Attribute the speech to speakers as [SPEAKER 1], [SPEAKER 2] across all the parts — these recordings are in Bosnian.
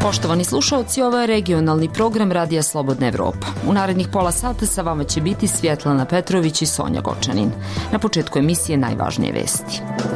[SPEAKER 1] Poštovani slušalci, ovo je regionalni program Radija Slobodna Evropa. U narednih pola sata sa vama će biti Svjetlana Petrović i Sonja Gočanin. Na početku emisije najvažnije vesti.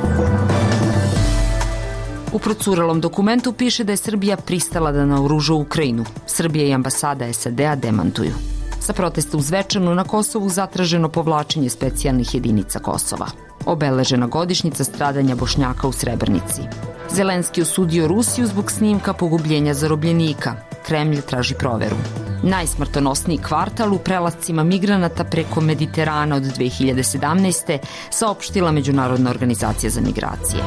[SPEAKER 1] U procuralom dokumentu piše da je Srbija pristala da naoruža Ukrajinu. Srbija i ambasada SAD-a demantuju. Sa protesta u Zvečanu na Kosovu zatraženo povlačenje specijalnih jedinica Kosova. Obeležena godišnjica stradanja Bošnjaka u Srebrenici. Zelenski osudio Rusiju zbog snimka pogubljenja zarobljenika. Kremlj traži proveru. Najsmrtonosniji kvartal u prelascima migranata preko Mediterana od 2017. saopštila Međunarodna organizacija za migracije.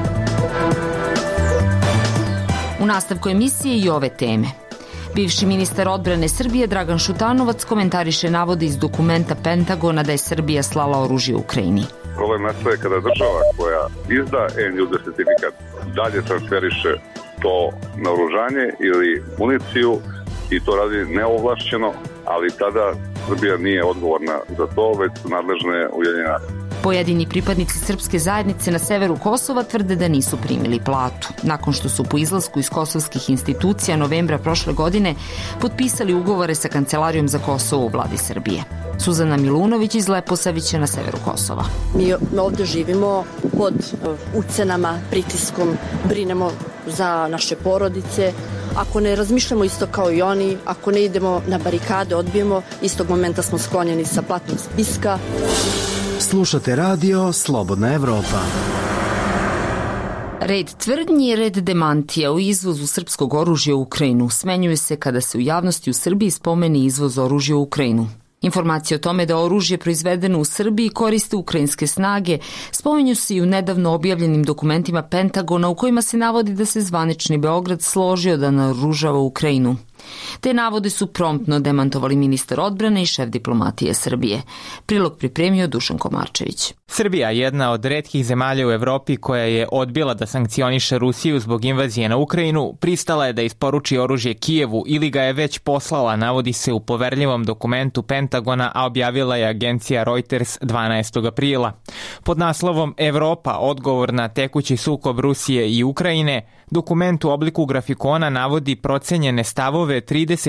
[SPEAKER 1] U nastavku emisije i ove teme. Bivši ministar odbrane Srbije Dragan Šutanovac komentariše navode iz dokumenta Pentagona da je Srbija slala oružje Ukrajini.
[SPEAKER 2] Problem nastaje kada država koja izda end-user certifikat dalje transferiše to naoružanje ili municiju i to radi neovlašćeno, ali tada Srbija nije odgovorna za to, već su nadležne Ujedinjene nacije.
[SPEAKER 1] Pojedini pripadnici srpske zajednice na severu Kosova tvrde da nisu primili platu, nakon što su po izlasku iz kosovskih institucija novembra prošle godine potpisali ugovore sa Kancelarijom za Kosovo u vladi Srbije. Suzana Milunović iz Leposavića na severu Kosova.
[SPEAKER 3] Mi ovdje živimo pod ucenama, pritiskom, brinemo za naše porodice. Ako ne razmišljamo isto kao i oni, ako ne idemo na barikade, odbijemo, istog momenta smo sklonjeni sa platnog spiska.
[SPEAKER 4] Slušate radio Slobodna Evropa.
[SPEAKER 1] Red tvrdnji i red demantija u izvozu srpskog oružja u Ukrajinu smenjuje se kada se u javnosti u Srbiji spomeni izvoz oružja u Ukrajinu. Informacije o tome da oružje proizvedeno u Srbiji koriste ukrajinske snage spominju se i u nedavno objavljenim dokumentima Pentagona u kojima se navodi da se zvanični Beograd složio da naoružava Ukrajinu. Te navode su promptno demantovali ministar odbrane i šef diplomatije Srbije. Prilog pripremio Dušan Komarčević.
[SPEAKER 5] Srbija, jedna od retkih zemalja u Evropi koja je odbila da sankcioniše Rusiju zbog invazije na Ukrajinu, pristala je da isporuči oružje Kijevu ili ga je već poslala, navodi se u poverljivom dokumentu Pentagona, a objavila je agencija Reuters 12. aprila. Pod naslovom Evropa, odgovor na tekući sukob Rusije i Ukrajine, dokument u obliku grafikona navodi procenjene stavove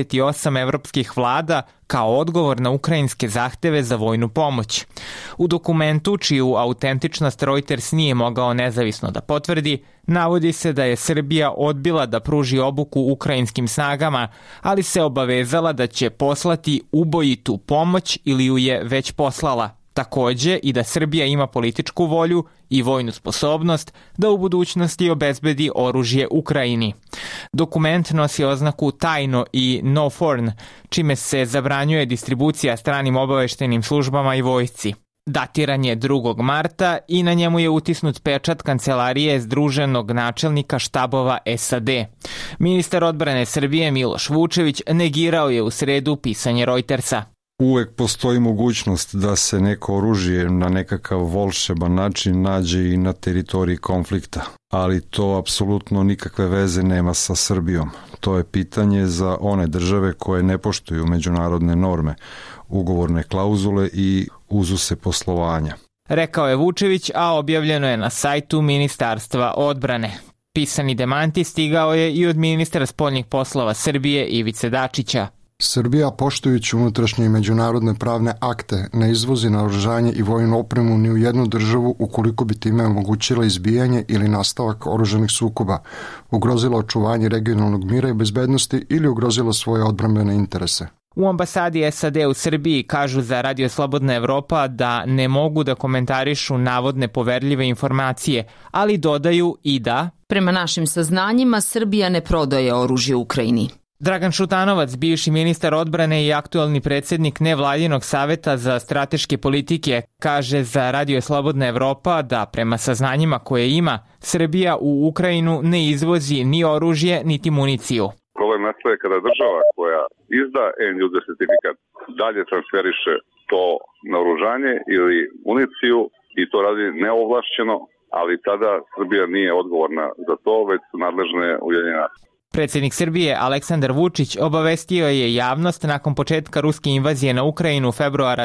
[SPEAKER 5] 38 evropskih vlada kao odgovor na ukrajinske zahteve za vojnu pomoć. U dokumentu, čiju autentičnost Reuters nije mogao nezavisno da potvrdi, navodi se da je Srbija odbila da pruži obuku ukrajinskim snagama, ali se obavezala da će poslati ubojitu pomoć ili ju je već poslala. Takođe i da Srbija ima političku volju i vojnu sposobnost da u budućnosti obezbedi oružje Ukrajini. Dokument nosi oznaku tajno i no foreign, čime se zabranjuje distribucija stranim obaveštenim službama i vojsci. Datiran je 2. marta i na njemu je utisnut pečat Kancelarije Združenog načelnika štabova SAD. Ministar odbrane Srbije Miloš Vučević negirao je u sredu pisanje Reutersa.
[SPEAKER 6] Uvek postoji mogućnost da se neko oružje na nekakav volšeban način nađe i na teritoriji konflikta, ali to apsolutno nikakve veze nema sa Srbijom. To je pitanje za one države koje ne poštuju međunarodne norme, ugovorne klauzule i uzuse poslovanja.
[SPEAKER 5] Rekao je Vučević, a objavljeno je na sajtu Ministarstva odbrane. Pisani demanti stigao je i od ministra spoljnih poslova Srbije Ivice Dačića.
[SPEAKER 7] Srbija, poštujući unutrašnje i međunarodne pravne akte, ne izvozi naoružanje i vojnu opremu ni u jednu državu ukoliko bi time omogućila izbijanje ili nastavak oružanih sukoba, ugrozila očuvanje regionalnog mira i bezbednosti ili ugrozila svoje odbrambene interese.
[SPEAKER 5] U ambasadi SAD u Srbiji kažu za Radio Slobodna Evropa da ne mogu da komentarišu navodne poverljive informacije, ali dodaju i da
[SPEAKER 1] prema našim saznanjima Srbija ne prodaje oružje Ukrajini.
[SPEAKER 5] Dragan Šutanovac, bivši ministar odbrane i aktuelni predsjednik nevladinog saveta za strateške politike, kaže za Radio Slobodna Evropa da prema saznanjima koje ima, Srbija u Ukrajinu ne izvozi ni oružje niti municiju.
[SPEAKER 2] Problem nastaje kada država koja izda end-user certifikat dalje transferiše to naoružanje ili municiju i to radi neovlašćeno, ali tada Srbija nije odgovorna za to, već su nadležne Ujedinjene nacije.
[SPEAKER 5] Predsjednik Srbije Aleksandar Vučić obavestio je javnost nakon početka ruske invazije na Ukrajinu februara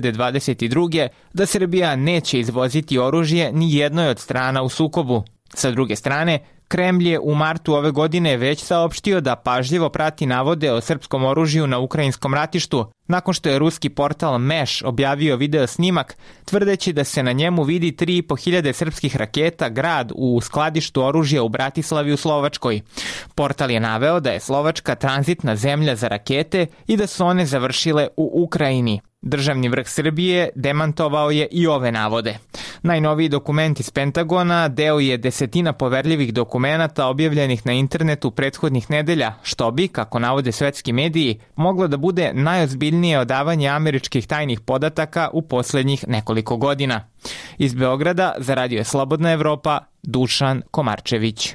[SPEAKER 5] 2022. da Srbija neće izvoziti oružje ni jednoj od strana u sukobu. Sa druge strane, Kremlj je u martu ove godine već saopštio da pažljivo prati navode o srpskom oružju na ukrajinskom ratištu, nakon što je ruski portal Meš objavio video snimak, tvrdeći da se na njemu vidi 3.500 srpskih raketa Grad u skladištu oružja u Bratislavi u Slovačkoj. Portal je naveo da je Slovačka tranzitna zemlja za rakete i da su one završile u Ukrajini. Državni vrh Srbije demantovao je i ove navode. Najnoviji dokument iz Pentagona deo je desetina poverljivih dokumenata objavljenih na internetu prethodnih nedelja, što bi, kako navode svetski mediji, moglo da bude najozbiljnije odavanje američkih tajnih podataka u poslednjih nekoliko godina. Iz Beograda za Radio Slobodna Evropa, Dušan Komarčević.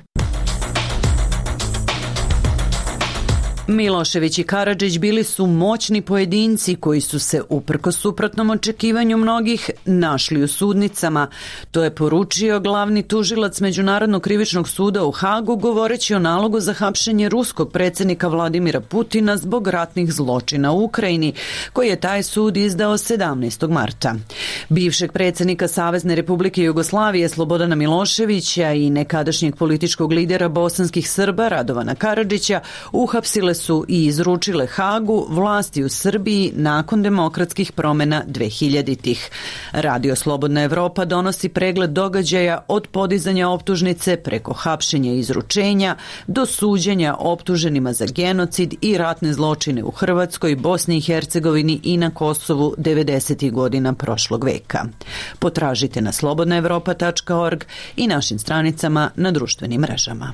[SPEAKER 8] Milošević i Karadžić bili su moćni pojedinci koji su se, uprkos suprotnom očekivanju mnogih, našli u sudnicama. To je poručio glavni tužilac Međunarodnog krivičnog suda u Hagu, govoreći o nalogu za hapšenje ruskog predsjednika Vladimira Putina zbog ratnih zločina u Ukrajini, koji je taj sud izdao 17. marta. Bivšeg predsjednika Savezne Republike Jugoslavije Slobodana Miloševića i nekadašnjeg političkog lidera bosanskih Srba Radovana Karadžića uhapsile su i izručile Hagu vlasti u Srbiji nakon demokratskih promjena 2000-ih. Radio Slobodna Evropa donosi pregled događaja od podizanja optužnice preko hapšenja i izručenja do suđenja optuženima za genocid i ratne zločine u Hrvatskoj, Bosni i Hercegovini i na Kosovu 90. godina prošlog veka. Potražite na slobodnaevropa.org i našim stranicama na društvenim mrežama.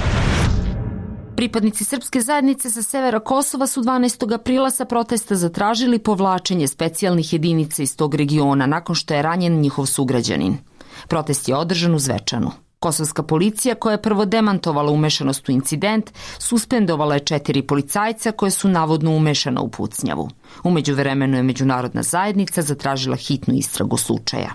[SPEAKER 1] Pripadnici srpske zajednice sa severa Kosova su 12. aprila sa protesta zatražili povlačenje specijalnih jedinica iz tog regiona nakon što je ranjen njihov sugrađanin. Protest je održan u Zvečanu. Kosovska policija, koja je prvo demantovala umešanost u incident, suspendovala je 4 policajca koje su navodno umešana u pucnjavu. U međuvremenu je međunarodna zajednica zatražila hitnu istragu slučaja.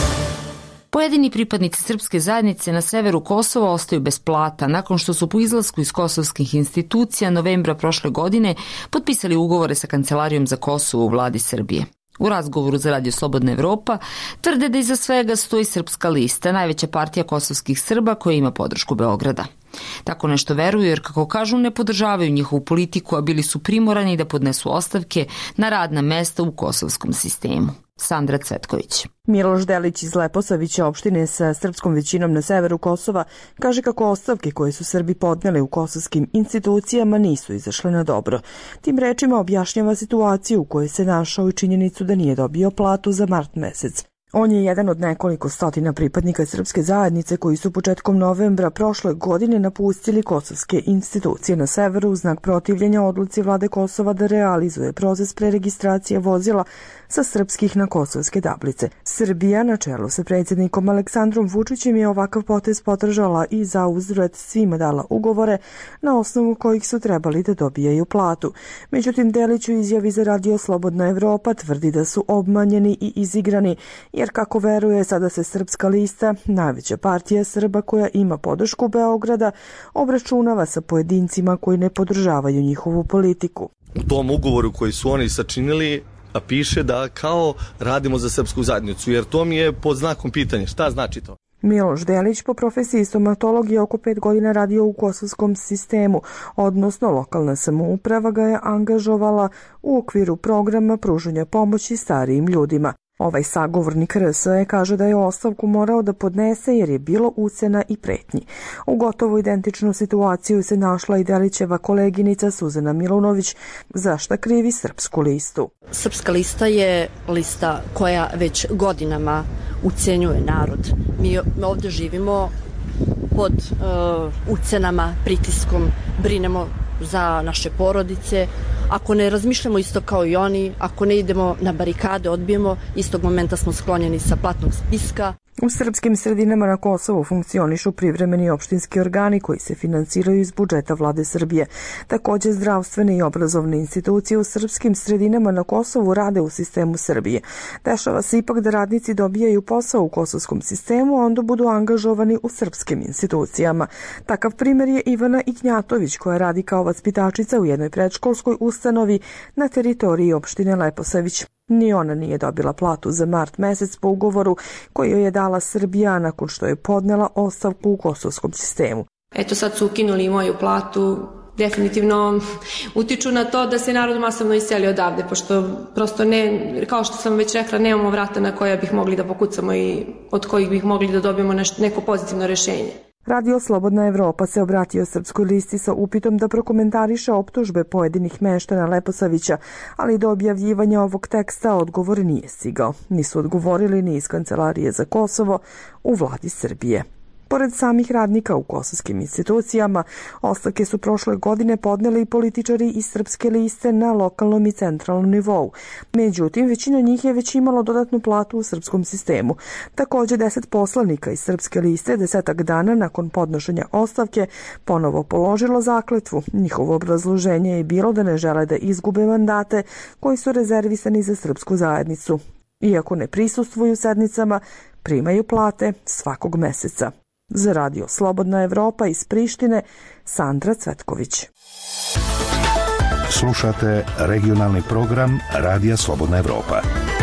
[SPEAKER 1] Pojedini pripadnici srpske zajednice na severu Kosova ostaju bez plata nakon što su po izlasku iz kosovskih institucija novembra prošle godine potpisali ugovore sa Kancelarijom za Kosovo u vladi Srbije. U razgovoru za Radio Slobodna Evropa tvrde da iza svega stoji Srpska lista, najveća partija kosovskih Srba koja ima podršku Beograda. Tako nešto veruju jer, kako kažu, ne podržavaju njihovu politiku, a bili su primorani da podnesu ostavke na radna mesta u kosovskom sistemu. Sandra Cvetković.
[SPEAKER 9] Miloš Delić iz Leposavića, opštine sa srpskom većinom na severu Kosova, kaže kako ostavke koje su Srbi podneli u kosovskim institucijama nisu izašle na dobro. Tim rečima objašnjava situaciju u kojoj se našao i činjenicu da nije dobio platu za mart mesec. On je jedan od nekoliko stotina pripadnika srpske zajednice koji su početkom novembra prošle godine napustili kosovske institucije na severu u znak protivljenja odluci vlade Kosova da realizuje proces preregistracije vozila sa srpskih na kosovske tablice. Srbija na čelu sa predsjednikom Aleksandrom Vučićem je ovakav potez podržala i za uzvrat svima dala ugovore na osnovu kojih su trebali da dobijaju platu. Međutim, Delić u izjavi za Radio Slobodna Evropa tvrdi da su obmanjeni i izigrani, jer kako veruje sada se Srpska lista, najveća partija Srba koja ima podršku Beograda, obračunava sa pojedincima koji ne podržavaju njihovu politiku.
[SPEAKER 10] U tom ugovoru koji su oni sačinili piše da kao radimo za srpsku zajednicu, jer to mi je pod znakom pitanja. Šta znači to?
[SPEAKER 9] Miloš Delić po profesiji stomatolog je oko 5 godina radio u kosovskom sistemu, odnosno lokalna samouprava ga je angažovala u okviru programa pružanja pomoći starijim ljudima. Ovaj sagovornik RSE kaže da je ostavku morao da podnese jer je bilo ucena i pretnji. U gotovo identičnu situaciju se našla i Delićeva koleginica Suzana Milunović, za šta krivi Srpsku listu.
[SPEAKER 3] Srpska lista je lista koja već godinama ucenjuje narod. Mi ovdje živimo pod ucenama, pritiskom, brinemo za naše porodice. Ako ne razmišljamo isto kao i oni, ako ne idemo na barikade, odbijemo, istog momenta smo sklonjeni sa platnog spiska.
[SPEAKER 9] U srpskim sredinama na Kosovu funkcionišu privremeni opštinski organi koji se finansiraju iz budžeta vlade Srbije. Također zdravstvene i obrazovne institucije u srpskim sredinama na Kosovu rade u sistemu Srbije. Dešava se ipak da radnici dobijaju posao u kosovskom sistemu, a onda budu angažovani u srpskim institucijama. Takav primjer je Ivana Iknjatović koja radi kao vaspitačica u jednoj predškolskoj ustanovi na teritoriji opštine Leposavić. Ni ona nije dobila platu za mart mesec po ugovoru koji joj je dala Srbija nakon što je podnela ostavku u kosovskom sistemu.
[SPEAKER 11] eto sad su ukinuli i moju platu, definitivno utiču na to da se narod masovno iseli odavde, pošto prosto ne, kao što sam već rekla, nemamo vrata na koja bih mogli da pokucamo i od kojih bih mogli da dobijemo neko pozitivno rešenje.
[SPEAKER 9] Radio Slobodna Evropa se obratio Srpskoj listi sa upitom da prokomentariše optužbe pojedinih meštana Leposavića, ali do objavljivanja ovog teksta odgovor nije stigao. Nisu odgovorili ni iz Kancelarije za Kosovo u vladi Srbije. Pored samih radnika u kosovskim institucijama, ostavke su prošle godine podneli i političari iz Srpske liste na lokalnom i centralnom nivou. Međutim, većina njih je već imalo dodatnu platu u srpskom sistemu. Također 10 poslanika iz Srpske liste 10 dana nakon podnošenja ostavke ponovo položilo zakletvu. Njihovo obrazloženje je bilo da ne žele da izgube mandate koji su rezervisani za srpsku zajednicu. Iako ne prisustvuju sednicama, primaju plate svakog meseca. Za Radio Slobodna Evropa iz Prištine, Sandra Cvetković.
[SPEAKER 12] Slušate regionalni program Radija Slobodna Evropa.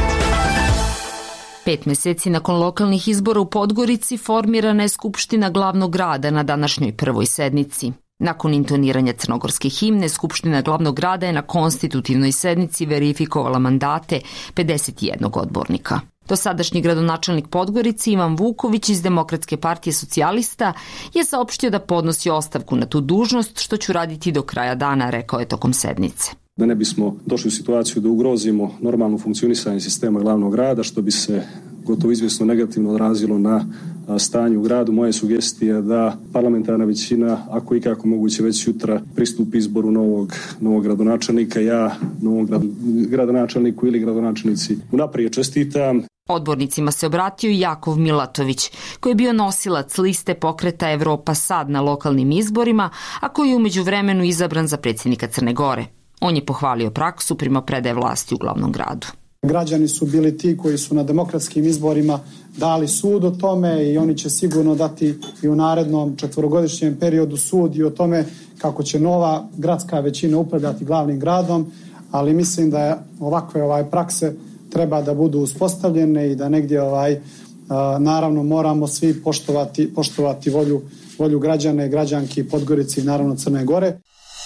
[SPEAKER 1] 5 meseci nakon lokalnih izbora u Podgorici formirana je Skupština glavnog grada na današnjoj prvoj sednici. Nakon intoniranja crnogorske himne, Skupština glavnog grada je na konstitutivnoj sednici verifikovala mandate 51 odbornika. Dosadašnji gradonačelnik Podgorice Ivan Vuković iz Demokratske partije socijalista je saopštio da podnosi ostavku na tu dužnost, što ću raditi do kraja dana, rekao je tokom sednice.
[SPEAKER 13] Da ne bismo došli u situaciju da ugrozimo normalno funkcionisanje sistema glavnog grada, što bi se gotovo izvjesno negativno odrazilo na stanje u gradu. Moja sugestija je da parlamentarna većina, ako ikako moguće već jutra, pristupi izboru novog gradonačelnika. Ja novom gradonačelniku ili gradonačelnici unaprijed čestitam.
[SPEAKER 1] Odbornicima se obratio i Jakov Milatović, koji je bio nosilac liste pokreta Evropa Sad na lokalnim izborima, a koji je u međuvremenu izabran za predsjednika Crne Gore. On je pohvalio praksu primopredaje vlasti u glavnom gradu.
[SPEAKER 14] Građani su bili ti koji su na demokratskim izborima dali sud o tome i oni će sigurno dati i u narednom 4-godišnjem periodu sud i o tome kako će nova gradska većina upravljati glavnim gradom, ali mislim da ovakve prakse treba da budu uspostavljene i da negdje naravno moramo svi poštovati volju građana i građanki Podgorice i naravno Crne Gore.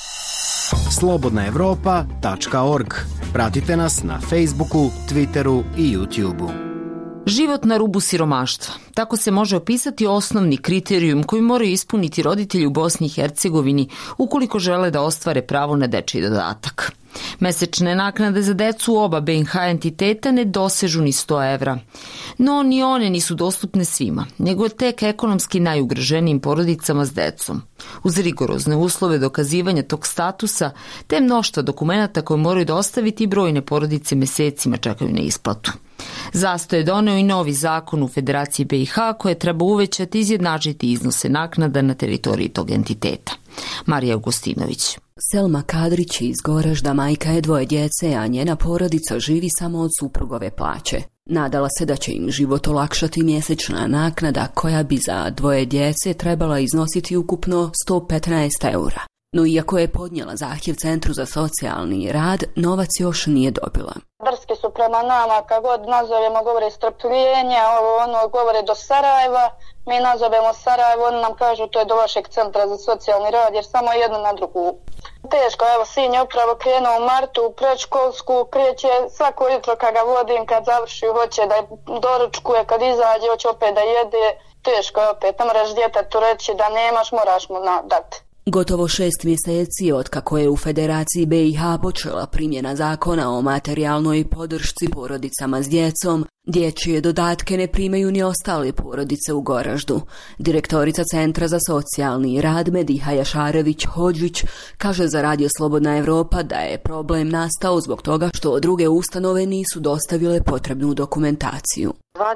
[SPEAKER 4] slobodnaevropa.org. Pratite nas na Facebooku, Twitteru i YouTubeu.
[SPEAKER 1] Život na rubu siromaštva. Tako se može opisati osnovni kriterijum koji moraju ispuniti roditelji u Bosni i Hercegovini ukoliko žele da ostvare pravo na dečiji dodatak. Mesečne naknade za decu u oba BiH entiteta ne dosežu ni 100 evra. No, ni one nisu dostupne svima, nego tek ekonomski najugroženijim porodicama s decom. Uz rigorozne uslove dokazivanja tog statusa, te mnoštva dokumenata koje moraju dostaviti, brojne porodice mesecima čekaju na isplatu. Zastoj je doneo i novi zakon u Federaciji BiH koje treba uvećati i izjednačiti iznose naknada na teritoriji tog entiteta. Marija Augustinović.
[SPEAKER 15] Selma Kadrić iz Goražda majka je 2 djece, a njena porodica živi samo od suprugove plaće. Nadala se da će im život olakšati mjesečna naknada koja bi za 2 djece trebala iznositi ukupno 115 eura. No iako je podnijela zahtjev Centru za socijalni rad, novac još nije dobila.
[SPEAKER 16] Drske su prema nama, kad god nazovemo govore strpljenja, govore do Sarajeva, mi nazovemo Sarajevo, oni nam kažu to je do vašeg Centra za socijalni rad, jer samo jedno na drugu. Teško, evo sin je upravo krenuo u martu u predškolsku, kreće svako jutro kad ga vodim, kad završi hoće da doručkuje, kad izađe hoće opet da jede, teško je opet, ne moraš djetetu reći da nemaš, moraš mu dati.
[SPEAKER 15] Gotovo 6 mjeseci otkako je u Federaciji BiH počela primjena zakona o materijalnoj podršci porodicama s djecom, dječje dodatke ne primaju ni ostale porodice u Goraždu. Direktorica Centra za socijalni rad Mediha Jašarević-Hodžić kaže za Radio Slobodna Evropa da je problem nastao zbog toga što druge ustanove nisu dostavile potrebnu dokumentaciju.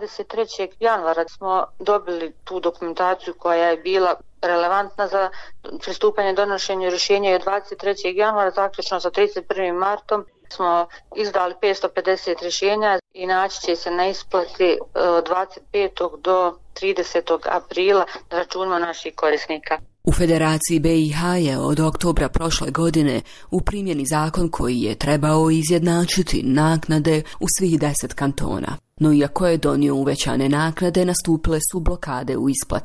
[SPEAKER 16] 23. januara smo dobili tu dokumentaciju koja je bila relevantna za pristupanje donošenju rješenja i od 23. januara zaključno sa 31. martom smo izdali 550 rješenja i naći će se na isplati od 25. do 30. aprila na računima naših korisnika.
[SPEAKER 15] U Federaciji BiH je od oktobra prošle godine u primjeni zakon koji je trebao izjednačiti naknade u svih 10 kantona. No iako je donio uvećane naknade, nastupile su blokade u isplati.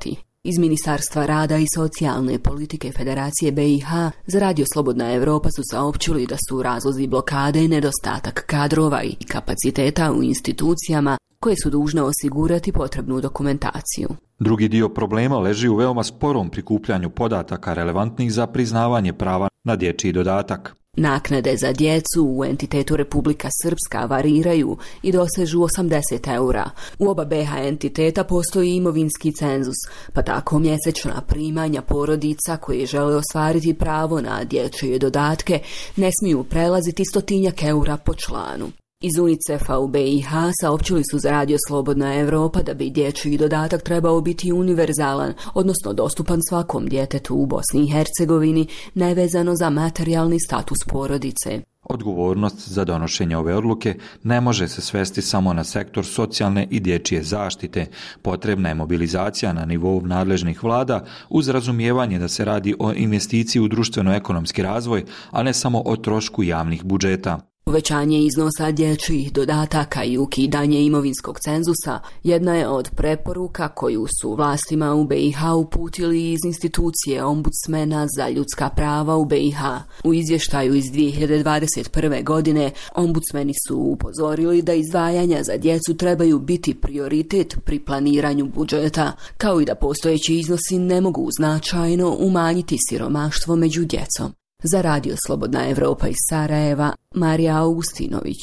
[SPEAKER 15] Iz Ministarstva rada i socijalne politike Federacije BiH za Radio Slobodna Evropa su saopćili da su razlozi blokade nedostatak kadrova i kapaciteta u institucijama koje su dužne osigurati potrebnu dokumentaciju.
[SPEAKER 17] Drugi dio problema leži u veoma sporom prikupljanju podataka relevantnih za priznavanje prava na dječji dodatak.
[SPEAKER 15] Naknade za djecu u entitetu Republika Srpska variraju i dosežu 80 eura. U oba BiH entiteta postoji imovinski cenzus, pa tako mjesečna primanja porodica koje žele ostvariti pravo na dječje dodatke ne smiju prelaziti 100 eura po članu. Iz UNICEF-a u BiH saopćili su za Radio Slobodna Evropa da bi dječji dodatak trebao biti univerzalan, odnosno dostupan svakom djetetu u Bosni i Hercegovini, nevezano za materijalni status porodice.
[SPEAKER 17] Odgovornost za donošenje ove odluke ne može se svesti samo na sektor socijalne i dječje zaštite. Potrebna je mobilizacija na nivou nadležnih vlada uz razumijevanje da se radi o investiciji u društveno-ekonomski razvoj, a ne samo o trošku javnih budžeta.
[SPEAKER 15] Uvećanje iznosa dječjih dodataka i ukidanje imovinskog cenzusa jedna je od preporuka koju su vlastima u BiH uputili iz institucije ombudsmena za ljudska prava u BiH. U izvještaju iz 2021. godine ombudsmeni su upozorili da izdvajanja za djecu trebaju biti prioritet pri planiranju budžeta, kao i da postojeći iznosi ne mogu značajno umanjiti siromaštvo među djecom. Za Radio Slobodna Evropa iz Sarajeva, Marija Augustinović.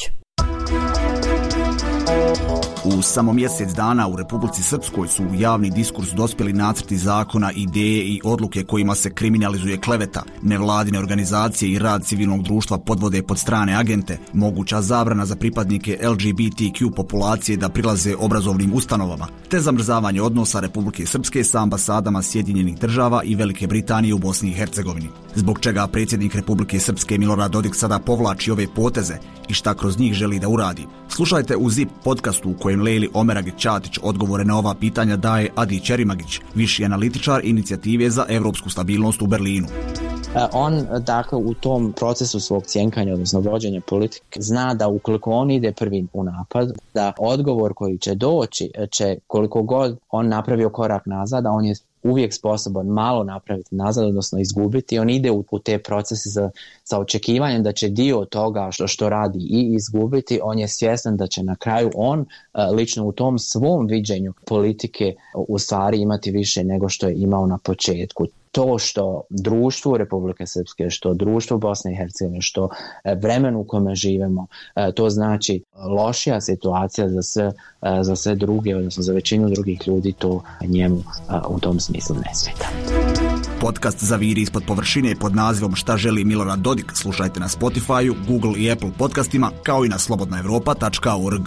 [SPEAKER 18] U samo mjesec dana u Republici Srpskoj su u javni diskurs dospjeli nacrti zakona, ideje i odluke kojima se kriminalizuje kleveta, nevladine organizacije i rad civilnog društva podvode pod strane agente, moguća zabrana za pripadnike LGBTQ populacije da prilaze obrazovnim ustanovama, te zamrzavanje odnosa Republike Srpske sa ambasadama Sjedinjenih Država i Velike Britanije u Bosni i Hercegovini. Zbog čega predsjednik Republike Srpske Milorad Dodik sada povlači ove poteze i šta kroz njih želi da uradi. Slušajte u ZIP podcastu u kojem Lejli Omeragić-Ćatić odgovore na ova pitanja daje Adi Čerimagić, viši analitičar inicijative za evropsku stabilnost u Berlinu.
[SPEAKER 19] On, dakle, u tom procesu svog cjenkanja, odnosno vođenja politike, zna da ukoliko on ide prvi u napad, da odgovor koji će doći će, koliko god on napravio korak nazad, a on je uvijek sposoban malo napraviti nazad, odnosno izgubiti. On ide u te procese sa očekivanjem da će dio toga što radi i izgubiti. On je svjestan da će na kraju on lično u tom svom viđenju politike u stvari imati više nego što je imao na početku. To što društvo Republike Srpske, što društvo Bosne i Hercegovine, što vremenu u kome živimo, to znači lošija situacija za sve druge, odnosno za većinu drugih ljudi, to njemu u tom smislu ne smeta.
[SPEAKER 18] Podcast Zaviri ispod površine pod nazivom Šta želi Milorad Dodik slušajte na Spotify, Google i Apple podcastima, kao i na slobodnaevropa.org.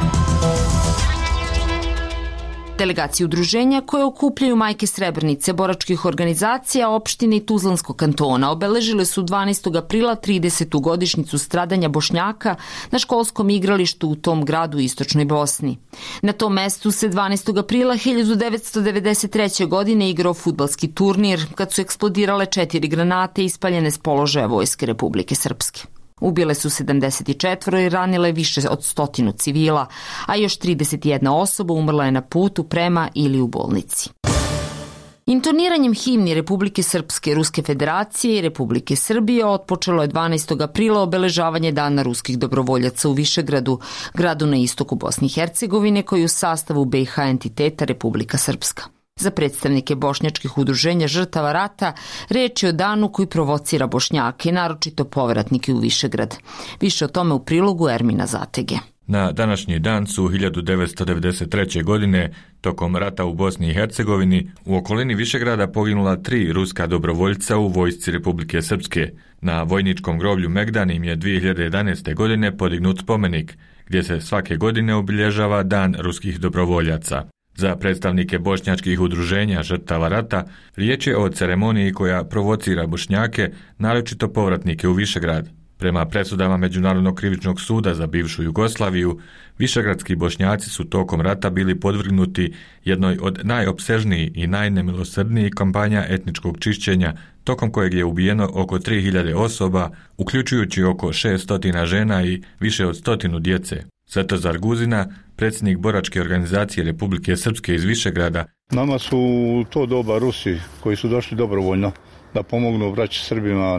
[SPEAKER 1] Delegaciji udruženja koje okupljaju majke Srebrenice, boračkih organizacija, opštine i Tuzlanskog kantona obeležile su 12. aprila 30. godišnjicu stradanja Bošnjaka na školskom igralištu u tom gradu u istočnoj Bosni. Na tom mestu se 12. aprila 1993. godine igrao fudbalski turnir kad su eksplodirale 4 granate ispaljene s položaja Vojske Republike Srpske. Ubile su 74 i ranile više od 100 civila, a još 31 osoba umrla je na putu prema ili u bolnici. Intoniranjem himni Republike Srpske, Ruske Federacije i Republike Srbije otpočelo je 12. aprila obeležavanje Dana ruskih dobrovoljaca u Višegradu, gradu na istoku Bosne i Hercegovine koji je u sastavu BiH entiteta Republika Srpska. Za predstavnike bošnjačkih udruženja žrtava rata reč je o danu koji provocira Bošnjake, naročito povratnike u Višegrad. Više o tome u prilogu Ermina Zatege.
[SPEAKER 20] Na današnji dan su 1993. godine, tokom rata u Bosni i Hercegovini, u okolini Višegrada poginula 3 ruska dobrovoljca u vojsci Republike Srpske. Na vojničkom groblju Megdan im je 2011. godine podignut spomenik, gdje se svake godine obilježava Dan ruskih dobrovoljaca. Za predstavnike bošnjačkih udruženja žrtava rata riječ je o ceremoniji koja provocira Bošnjake, naročito povratnike u Višegrad. Prema presudama Međunarodnog krivičnog suda za bivšu Jugoslaviju, višegradski Bošnjaci su tokom rata bili podvrgnuti jednoj od najopsežnijih i najnemilosrdnijih kampanja etničkog čišćenja, tokom kojeg je ubijeno oko 3000 osoba, uključujući oko 600 žena i više od 100 djece. Svetozar Guzina, predsjednik boračke organizacije Republike Srpske iz Višegrada,
[SPEAKER 21] Nama su u to doba Rusi koji su došli dobrovoljno da pomognu braći Srbima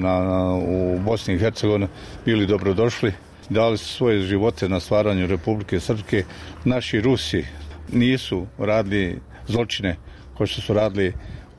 [SPEAKER 21] u Bosni i Hercegovini bili dobrodošli. Dali su svoje živote na stvaranju Republike Srpske. Naši Rusi nisu radili zločine kao što su radili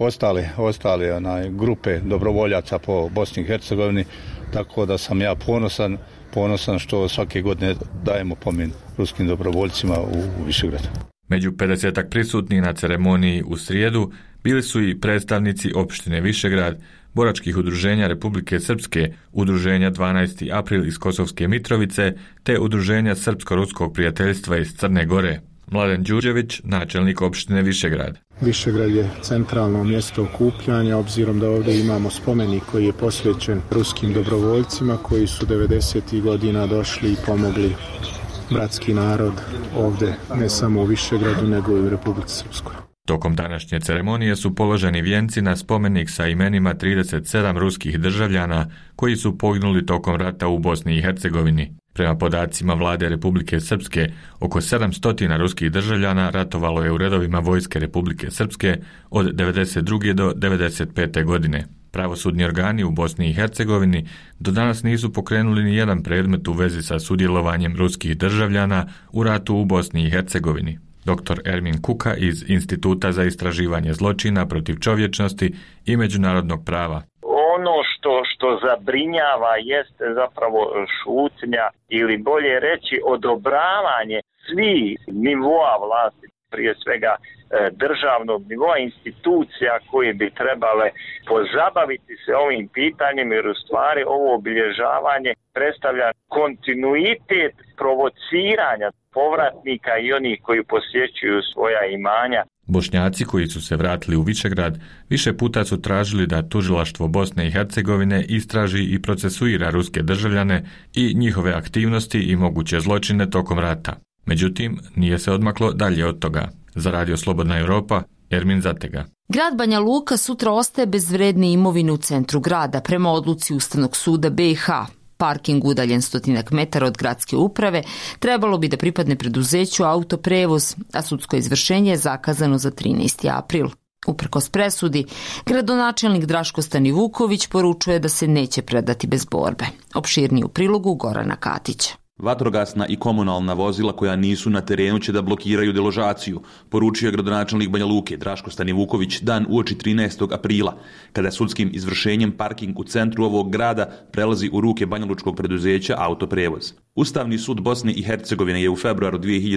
[SPEAKER 21] ostale grupe dobrovoljaca po Bosni i Hercegovini, tako da sam ja ponosan što svake godine dajemo pomen ruskim dobrovoljcima u Višegradu.
[SPEAKER 20] Među 50-ak prisutnih na ceremoniji u srijedu bili su i predstavnici opštine Višegrad, boračkih udruženja Republike Srpske, udruženja 12. april iz Kosovske Mitrovice te udruženja Srpsko-ruskog prijateljstva iz Crne Gore. Mladen Đurđević, načelnik opštine Višegrad.
[SPEAKER 22] Višegrad je centralno mjesto okupljanja, obzirom da ovdje imamo spomenik koji je posvećen ruskim dobrovoljcima koji su 90. godina došli i pomogli bratski narod ovdje, ne samo u Višegradu, nego i u Republici Srpskoj.
[SPEAKER 20] Tokom današnje ceremonije su položeni vijenci na spomenik sa imenima 37 ruskih državljana koji su poginuli tokom rata u Bosni i Hercegovini. Prema podacima vlade Republike Srpske, oko 700 ruskih državljana ratovalo je u redovima vojske Republike Srpske od 92. do 95. godine. Pravosudni organi u Bosni i Hercegovini do danas nisu pokrenuli ni jedan predmet u vezi sa sudjelovanjem ruskih državljana u ratu u Bosni i Hercegovini. Dr. Ermin Kuka iz Instituta za istraživanje zločina protiv čovječnosti i međunarodnog prava.
[SPEAKER 23] Ono što zabrinjava jeste zapravo šutnja ili bolje reći odobravanje svih nivoa vlasti, prije svega državnog nivoa, institucija koje bi trebale pozabaviti se ovim pitanjem, jer u stvari ovo obilježavanje predstavlja kontinuitet provociranja povratnika i onih koji posjećuju svoja imanja.
[SPEAKER 20] Bošnjaci koji su se vratili u Višegrad više puta su tražili da tužilaštvo Bosne i Hercegovine istraži i procesuira ruske državljane i njihove aktivnosti i moguće zločine tokom rata. Međutim, nije se odmaklo dalje od toga. Za Radio Slobodna Europa, Ermin Zatega.
[SPEAKER 1] Grad Banja Luka sutra ostaje bez vredne imovine u centru grada prema odluci Ustavnog suda BiH. Parking udaljen 100 metara od gradske uprave trebalo bi da pripadne preduzeću Autoprevoz, a sudsko izvršenje je zakazano za 13. april. Uprkos presudi, gradonačelnik Draško Stanivuković poručuje da se neće predati bez borbe. Opširnije u prilogu Gorana Katića.
[SPEAKER 24] Vatrogasna i komunalna vozila koja nisu na terenu će da blokiraju deložaciju, poručio je gradonačelnik Banja Luke Draško Stanivuković dan uoči 13. aprila, kada sudskim izvršenjem parking u centru ovog grada prelazi u ruke banjalučkog preduzeća Autoprevoz. Ustavni sud Bosne i Hercegovine je u februaru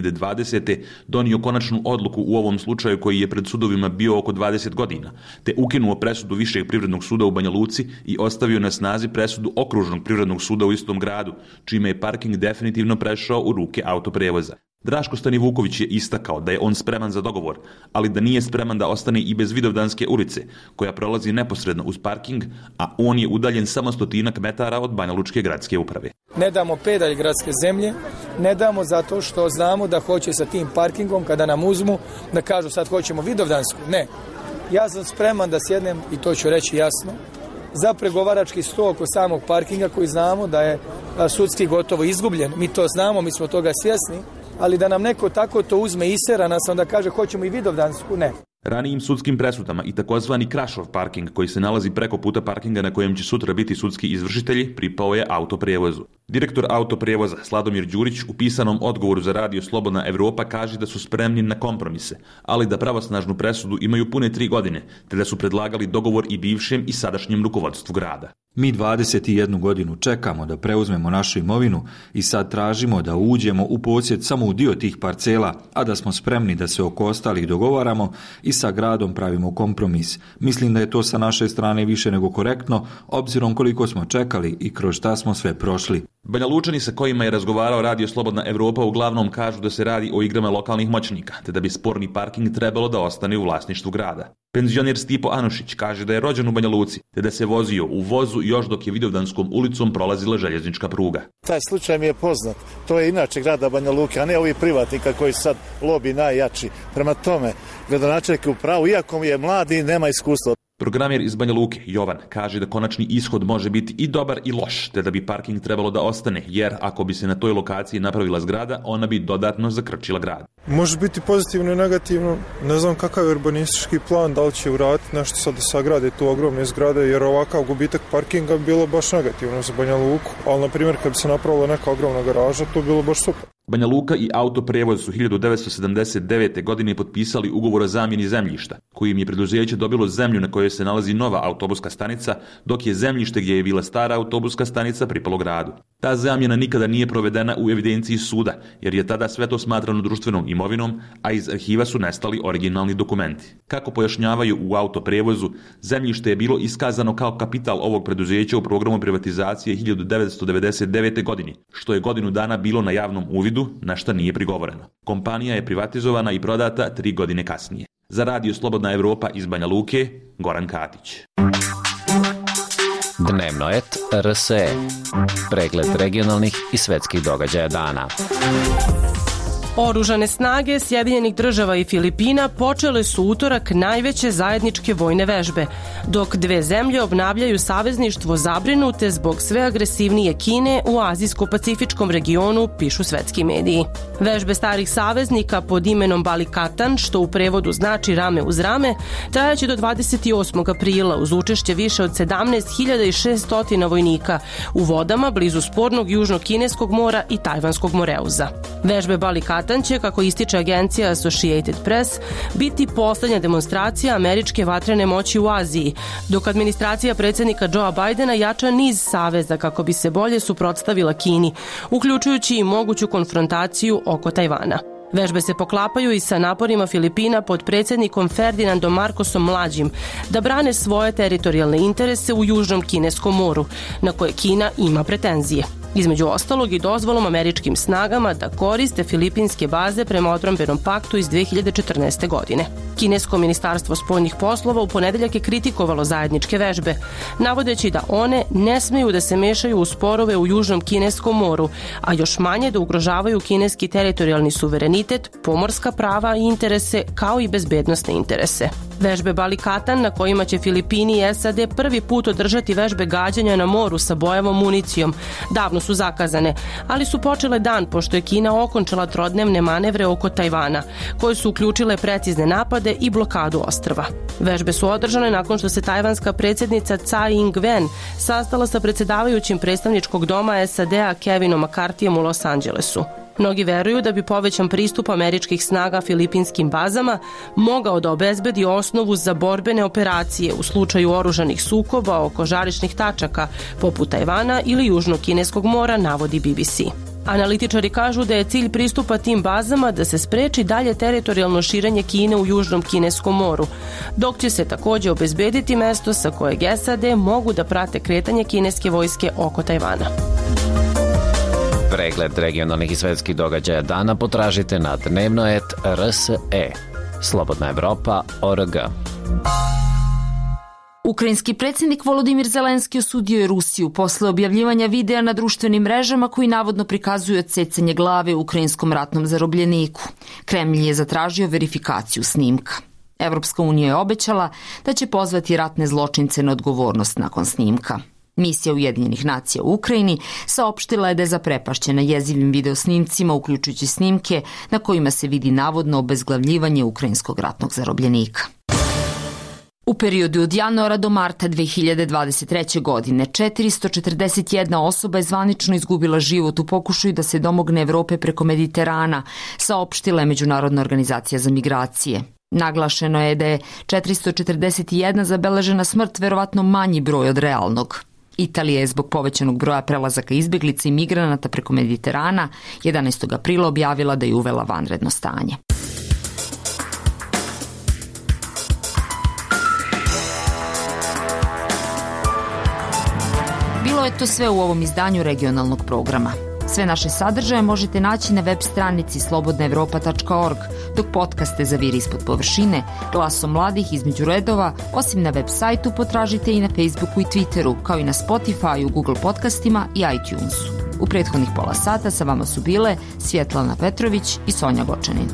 [SPEAKER 24] 2020. donio konačnu odluku u ovom slučaju koji je pred sudovima bio oko 20 godina, te ukinuo presudu Višeg privrednog suda u Banja Luci i ostavio na snazi presudu Okružnog privrednog suda u istom gradu, čime je parking definitivno prešao u ruke Autoprevoza. Draško Stanivuković je istakao da je on spreman za dogovor, ali da nije spreman da ostane i bez Vidovdanske ulice, koja prolazi neposredno uz parking, a on je udaljen samo 100 metara od Banjalučke gradske uprave.
[SPEAKER 25] Ne damo pedalj gradske zemlje, ne damo zato što znamo da hoće sa tim parkingom, kada nam uzmu, da kažu sad hoćemo Vidovdansku. Ne. Ja sam spreman da sjednem, i to ću reći jasno, za pregovarački sto oko samog parkinga koji znamo da je sudski gotovo izgubljen. Mi to znamo, mi smo toga svjesni, ali da nam neko tako to uzme i isera nas, onda kaže hoćemo i Vidovdansku, ne.
[SPEAKER 24] Ranijim sudskim presudama i takozvani Krašov parking, koji se nalazi preko puta parkinga na kojem će sutra biti sudski izvršitelji, pripao je Autoprevozu. Direktor Autoprevoza Sladomir Đurić u pisanom odgovoru za Radio Slobodna Evropa kaže da su spremni na kompromise, ali da pravosnažnu presudu imaju pune 3 godine, te da su predlagali dogovor i bivšem i sadašnjem rukovodstvu grada.
[SPEAKER 17] Mi 21 godinu čekamo da preuzmemo našu imovinu i sad tražimo da uđemo u posjed samo u dio tih parcela, a da smo spremni da se oko ostalih dogovaramo i sa gradom pravimo kompromis. Mislim da je to sa naše strane više nego korektno, obzirom koliko smo čekali i kroz šta smo sve prošli.
[SPEAKER 24] Banja Lučani sa kojima je razgovarao Radio Slobodna Evropa uglavnom kažu da se radi o igrama lokalnih moćnika, te da bi sporni parking trebalo da ostane u vlasništvu grada. Penzioner Stipo Anušić kaže da je rođen u Banja Luci, te da se vozio u vozu još dok je Vidovdanskom ulicom prolazila željeznička pruga.
[SPEAKER 26] Taj slučaj mi je poznat. To je inače grada Banja Luke, a ne ovi privatnika koji sad lobi najjači. Prema tome, gradonačelnik je u pravu, iako mi je mladi, nema iskustva.
[SPEAKER 24] Programer iz Banja Luke, Jovan, kaže da konačni ishod može biti i dobar i loš, te da bi parking trebalo da ostane, jer ako bi se na toj lokaciji napravila zgrada, ona bi dodatno zakrčila grad.
[SPEAKER 2] Može biti pozitivno i negativno. Ne znam kakav je urbanistički plan, da li će uraditi nešto sad da sagrade tu ogromne zgrade, jer ovakav gubitak parkinga bi bilo baš negativno za Banja Luku. Ali, na primjer, kad bi se napravila neka ogromna garaža, to bi bilo baš super.
[SPEAKER 24] Banja Luka i Autoprevoz su 1979. godine potpisali ugovor o zamjeni zemljišta, kojim je preduzeće dobilo zemlju na kojoj se nalazi nova autobuska stanica, dok je zemljište gdje je bila stara autobuska stanica pripalo gradu. Ta zamjena nikada nije provedena u evidenciji suda, jer je tada sve to smatrano društvenom imovinom, a iz arhiva su nestali originalni dokumenti. Kako pojašnjavaju u Autoprevozu, zemljište je bilo iskazano kao kapital ovog preduzeća u programu privatizacije 1999. godine, što je godinu dana bilo na javnom uvidu, na šta nije prigovoreno. Kompanija je privatizovana i prodata 3 godine kasnije. Za Radio Slobodna Evropa iz Banja Luke, Goran Katić.
[SPEAKER 5] Dnevnoet RSE. Pregled regionalnih i svetskih događaja dana.
[SPEAKER 6] Oružane snage Sjedinjenih država i Filipina počele su utorak najveće zajedničke vojne vežbe, dok dve zemlje obnavljaju savezništvo zabrinute zbog sve agresivnije Kine u azijsko-pacifičkom regionu, pišu svetski mediji. Vežbe starih saveznika pod imenom Balikatan, što u prevodu znači rame uz rame, trajaće do 28. aprila uz učešće više od 17.600 vojnika u vodama blizu spornog Južnog Kineskog mora i Tajvanskog moreuza. Vežbe Balikatan će, kako ističe agencija Associated Press, biti poslednja demonstracija američke vatrene moći u Aziji, dok administracija predsjednika Joea Bidena jača niz saveza kako bi se bolje suprotstavila Kini, uključujući i moguću konfrontaciju oko Tajvana. Vežbe se poklapaju i sa naporima Filipina pod predsjednikom Ferdinandom Marcosom Mlađim da brane svoje teritorijalne interese u Južnom Kineskom moru, na koje Kina ima pretenzije. Između ostalog i dozvolom američkim snagama da koriste filipinske baze prema odbrambenom paktu iz 2014. godine. Kinesko ministarstvo spoljnih poslova u ponedeljak je kritikovalo zajedničke vežbe, navodeći da one ne smeju da se mešaju u sporove u Južnom Kineskom moru, a još manje da ugrožavaju kineski teritorijalni suverenitet, pomorska prava i interese, kao i bezbednosne interese. Vežbe Balikatan, na kojima će Filipini i SAD prvi put održati vežbe gađanja na moru sa bojevom municijom, davno su zakazane, ali su počele dan pošto je Kina okončala trodnevne manevre oko Tajvana, koje su uključile precizne napade i blokadu ostrva. Vežbe su održane nakon što se tajvanska predsjednica Tsai Ing-wen sastala sa predsjedavajućim predstavničkog doma SAD-a Kevinom McCarthyjem u Los Angelesu. Mnogi veruju da bi povećan pristup američkih snaga filipinskim bazama mogao da obezbedi osnovu za borbene operacije u slučaju oružanih sukoba oko žarišnih tačaka poput Tajvana ili Južnog Kineskog mora, navodi BBC. Analitičari kažu da je cilj pristupa tim bazama da se spreči dalje teritorijalno širenje Kine u Južnom Kineskom moru, dok će se također obezbediti mesto sa kojeg SAD mogu da prate kretanje kineske vojske oko Tajvana.
[SPEAKER 5] Pregled regionalnih i svetskih događaja dana potražite na Dnevnoet RSE. Slobodna Evropa.org.
[SPEAKER 1] Ukrajinski predsjednik Volodimir Zelenski osudio je Rusiju posle objavljivanja videa na društvenim mrežama koji navodno prikazuju odsecanje glave ukrajinskom ratnom zarobljeniku. Kremlj je zatražio verifikaciju snimka. Evropska unija je obećala da će pozvati ratne zločince na odgovornost nakon snimka. Misija Ujedinjenih nacija u Ukrajini saopštila je da je zaprepašćena jezivim videosnimcima, uključujući snimke na kojima se vidi navodno obezglavljivanje ukrajinskog ratnog zarobljenika. U periodu od januara do marta 2023. godine 441 osoba je zvanično izgubila život u pokušaju da se domogne Evrope preko Mediterana, saopštila je Međunarodna organizacija za migracije. Naglašeno je da je 441 zabeležena smrt verovatno manji broj od realnog. Italija je zbog povećanog broja prelazaka izbjeglica i migranata preko Mediterana 11. aprila objavila da je uvela vanredno stanje. Bilo je to sve u ovom izdanju regionalnog programa. Sve naše sadržaje možete naći na web stranici slobodnaevropa.org, dok podcaste za Vir ispod površine, Glasom mladih između redova, osim na web sajtu potražite i na Facebooku i Twitteru, kao i na Spotify, Google podcastima i iTunesu. U prethodnih pola sata sa vama su bile Svjetlana Petrović i Sonja Gočanin.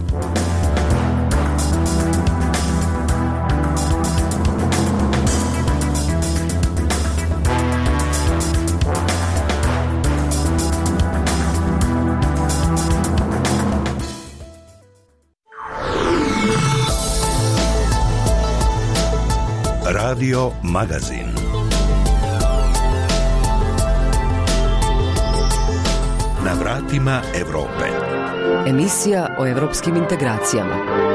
[SPEAKER 12] Radio Magazin. Na vratima Evrope.
[SPEAKER 3] Emisija o evropskim integracijama.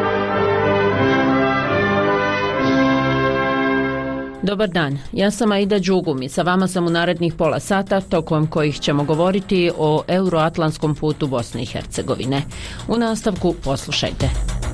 [SPEAKER 7] Dobar dan, ja sam Aida Đugum i sa vama sam u narednih pola sata, tokom kojih ćemo govoriti o euroatlantskom putu Bosne i Hercegovine. U nastavku poslušajte.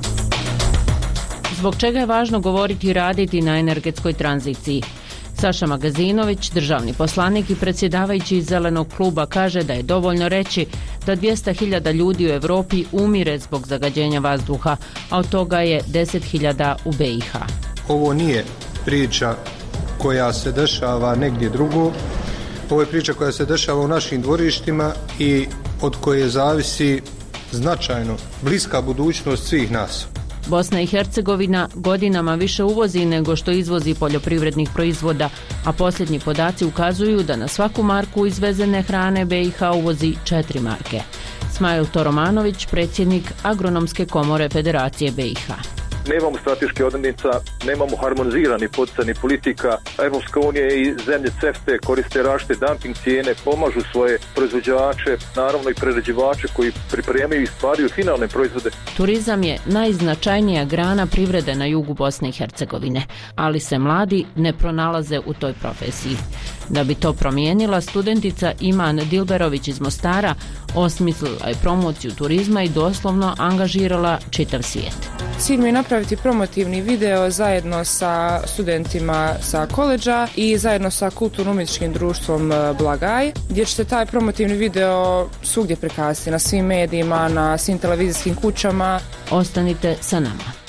[SPEAKER 7] Zbog čega je važno govoriti i raditi na energetskoj tranziciji? Saša Magazinović, državni poslanik i predsjedavajući iz Zelenog kluba, kaže da je dovoljno reći da 200.000 ljudi u Europi umire zbog zagađenja vazduha, a od toga je 10.000 u BiH.
[SPEAKER 8] Ovo nije priča koja se dešava negdje drugo. Ovo je priča koja se dešava u našim dvorištima i od koje zavisi značajno bliska budućnost svih nas.
[SPEAKER 7] Bosna i Hercegovina godinama više uvozi nego što izvozi poljoprivrednih proizvoda, a posljednji podaci ukazuju da na svaku marku izvezene hrane BiH uvozi 4 marke. Smajl Toromanović, predsjednik Agronomske komore Federacije BiH.
[SPEAKER 9] Nemamo strateških odrednica, nemamo harmonizirani poticajni politika. Evropska unija i zemlje CEFTA koriste različite dumping cijene, pomažu svoje proizvođače, naravno i prerađivače koji pripremaju i stvaraju finalne proizvode.
[SPEAKER 7] Turizam je najznačajnija grana privrede na jugu Bosne i Hercegovine, ali se mladi ne pronalaze u toj profesiji. Da bi to promijenila, studentica Iman Dilberović iz Mostara osmislila je promociju turizma i doslovno angažirala čitav svijet.
[SPEAKER 10] Cilj mi je napraviti promotivni video zajedno sa studentima sa koledža i zajedno sa kulturno-umjetničkim društvom Blagaj, gdje će se taj promotivni video svugdje prikazati na svim medijima, na svim televizijskim kućama.
[SPEAKER 7] Ostanite sa nama.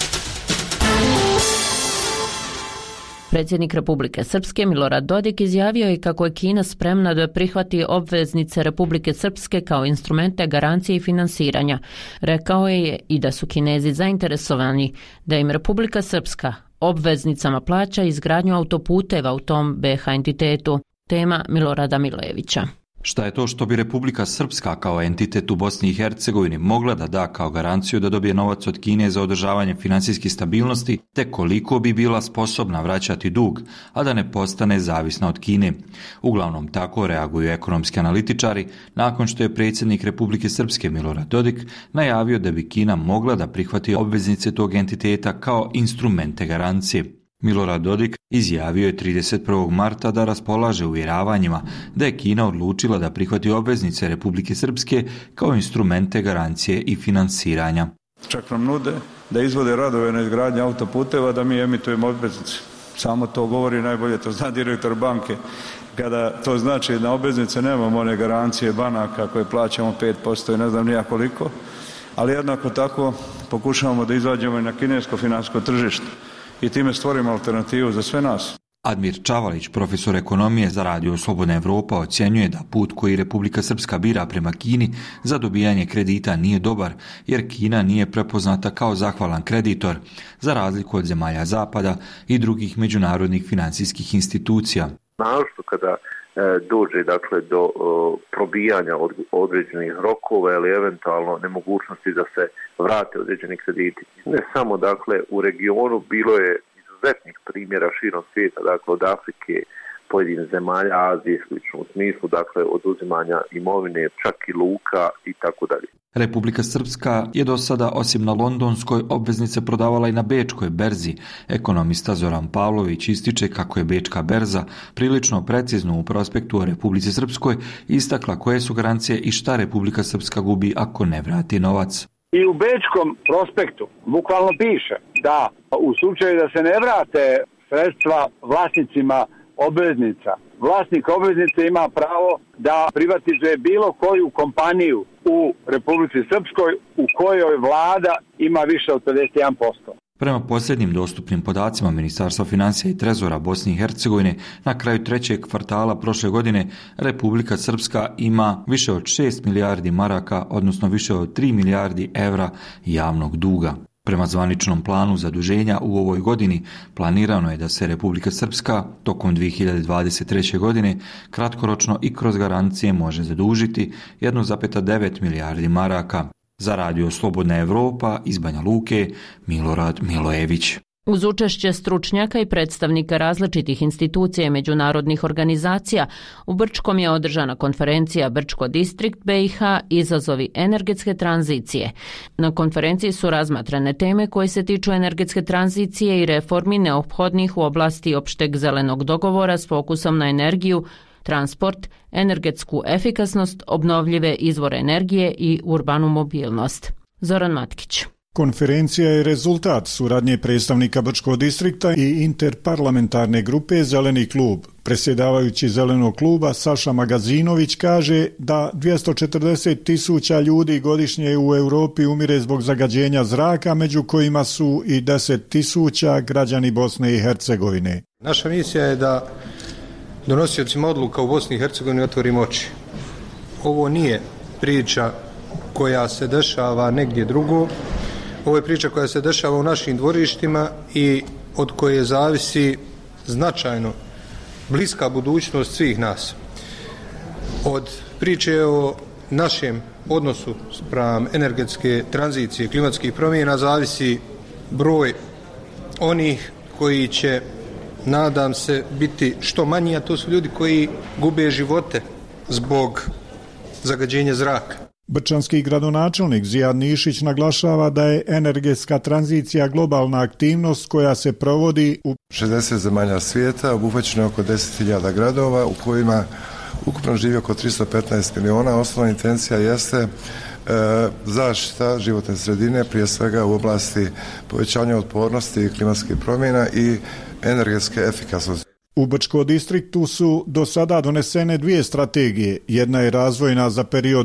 [SPEAKER 7] Predsjednik Republike Srpske Milorad Dodik izjavio je kako je Kina spremna da prihvati obveznice Republike Srpske kao instrumente garancije i finansiranja. Rekao je i da su Kinezi zainteresovani da im Republika Srpska obveznicama plaća izgradnju autoputeva u tom BiH entitetu. Tema Milorada Milojevića.
[SPEAKER 17] Šta je to što bi Republika Srpska kao entitet u Bosni i Hercegovini mogla da da kao garanciju da dobije novac od Kine za održavanje financijske stabilnosti, te koliko bi bila sposobna vraćati dug, a da ne postane zavisna od Kine? Uglavnom tako reaguju ekonomski analitičari nakon što je predsjednik Republike Srpske Milorad Dodik najavio da bi Kina mogla da prihvati obveznice tog entiteta kao instrumente garancije. Milorad Dodik izjavio je 31. marta da raspolaže uvjeravanjima da je Kina odlučila da prihvati obveznice Republike Srpske kao instrumente garancije i finansiranja.
[SPEAKER 11] Čak nam nude da izvode radove na izgradnji autoputeva, da mi emitujemo obveznice. Samo to govori najbolje, to zna direktor banke. Kada to znači na obveznice nemamo one garancije banaka koje plaćamo 5% i ne znam nija koliko, ali jednako tako pokušavamo da izađemo i na kinesko financijsko tržište i time stvorimo alternativu za sve nas.
[SPEAKER 17] Admir Čavalić, profesor ekonomije za Radio Slobodna Evropa, ocjenjuje da put koji Republika Srpska bira prema Kini za dobijanje kredita nije dobar, jer Kina nije prepoznata kao zahvalan kreditor, za razliku od zemalja Zapada i drugih međunarodnih financijskih institucija.
[SPEAKER 23] Našto kada dođe do probijanja određenih rokova ili eventualno nemogućnosti da se vrate određeni krediti. Ne samo u regionu, bilo je izuzetnih primjera širom svijeta, od Afrike, pojedinih zemalja, Azije, slično u smislu oduzimanja imovine, čak i luka i tako dalje.
[SPEAKER 17] Republika Srpska je do sada osim na londonskoj obveznice prodavala i na bečkoj berzi. Ekonomista Zoran Pavlović ističe kako je bečka berza prilično precizno u prospektu o Republici Srpskoj istakla koje su garancije i šta Republika Srpska gubi ako ne vrati novac.
[SPEAKER 27] I u bečkom prospektu bukvalno piše da u slučaju da se ne vrate sredstva vlasnicima obveznica, vlasnik obveznice ima pravo da privatizuje bilo koju kompaniju u Republici Srpskoj u kojoj vlada ima više od 51%.
[SPEAKER 17] Prema posljednjim dostupnim podacima Ministarstva financija i trezora Bosne i Hercegovine, na kraju trećeg kvartala prošle godine Republika Srpska ima više od 6 milijardi maraka, odnosno više od 3 milijardi evra javnog duga. Prema zvaničnom planu zaduženja u ovoj godini planirano je da se Republika Srpska tokom 2023. godine kratkoročno i kroz garancije može zadužiti 1,9 milijardi maraka. Za Radio Slobodna Evropa iz Banja Luke, Milorad Milojević.
[SPEAKER 7] Uz učešće stručnjaka i predstavnika različitih institucija i međunarodnih organizacija, u Brčkom je održana konferencija Brčko Distrikt BiH izazovi energetske tranzicije. Na konferenciji su razmatrane teme koje se tiču energetske tranzicije i reformi neophodnih u oblasti opšteg zelenog dogovora s fokusom na energiju, transport, energetsku efikasnost, obnovljive izvore energije i urbanu mobilnost. Zoran Matkić.
[SPEAKER 4] Konferencija je rezultat suradnje predstavnika Brčkog distrikta i interparlamentarne grupe Zeleni klub. Predsjedavajući Zelenog kluba Saša Magazinović kaže da 240.000 ljudi godišnje u Europi umire zbog zagađenja zraka, među kojima su i 10.000 građani Bosne i Hercegovine.
[SPEAKER 8] Naša misija je da donosiocima odluka u Bosni i Hercegovini otvorimo oči. Ovo nije priča koja se dešava negdje drugo. Ovo je priča koja se dešava u našim dvorištima i od koje zavisi značajno bliska budućnost svih nas. Od priče o našem odnosu spram energetske tranzicije, klimatskih promjena zavisi broj onih koji će, nadam se, biti što manji, a to su ljudi koji gube živote zbog zagađenja zraka.
[SPEAKER 4] Brčanski gradonačelnik Zijad Nišić naglašava da je energetska tranzicija globalna aktivnost koja se provodi u
[SPEAKER 13] 60 zemalja svijeta, obuhvaćeno oko 10.000 gradova u kojima ukupno živi oko 315 miliona. Osnovna intencija jeste zaštita životne sredine, prije svega u oblasti povećanja otpornosti klimatskih promjena i energetske efikasnosti.
[SPEAKER 4] U Brčkom distriktu su do sada donesene dvije strategije. Jedna je razvojna za period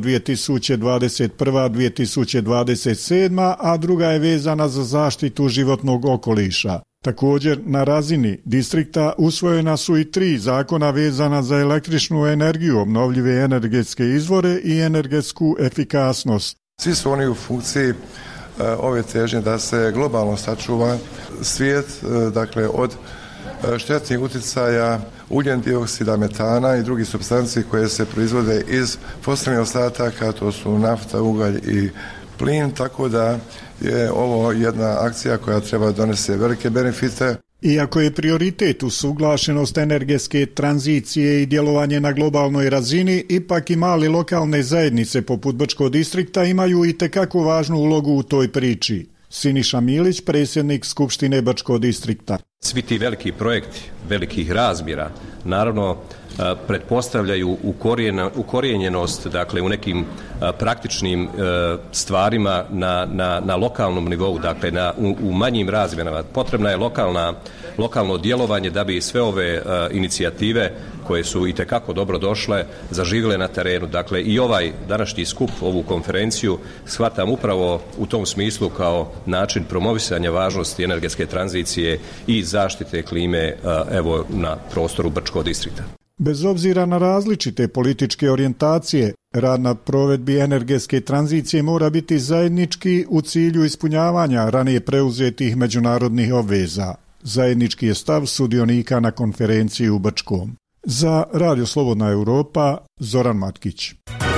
[SPEAKER 4] 2021-2027, a druga je vezana za zaštitu životnog okoliša. Također, na razini distrikta usvojena su i 3 zakona vezana za električnu energiju, obnovljive energetske izvore i energetsku efikasnost.
[SPEAKER 13] Svi su oni u funkciji ove težnje da se globalno sačuva svijet, dakle od štetnih utjecaja ugljen dioksida, metana i drugih supstanci koje se proizvode iz fosilnih ostataka, to su nafta, ugalj i plin, tako da je ovo jedna akcija koja treba donese velike benefite.
[SPEAKER 4] Iako je prioritet usuglašenost energetske tranzicije i djelovanje na globalnoj razini, ipak i mali lokalne zajednice poput Brčkog distrikta imaju itekako važnu ulogu u toj priči. Siniša Milić, predsjednik Skupštine Brčkog distrikta.
[SPEAKER 14] Svi ti veliki projekti, velikih razmjera, naravno pretpostavljaju ukorijenjenost, dakle u nekim praktičnim stvarima na lokalnom nivou, dakle u manjim razmjerama. Potrebna je lokalno djelovanje da bi sve ove inicijative koje su itekako dobro došle zaživjele na terenu. Dakle i ovaj današnji skup, ovu konferenciju shvatam upravo u tom smislu kao način promovisanja važnosti energetske tranzicije i zaštite klime evo na prostoru Brčkog distrikta.
[SPEAKER 4] Bez obzira na različite političke orijentacije, rad na provedbi energetske tranzicije mora biti zajednički u cilju ispunjavanja ranije preuzetih međunarodnih obveza. Zajednički je stav sudionika na konferenciji u Brčkom. Za Radio Slobodna Europa, Zoran Matkić.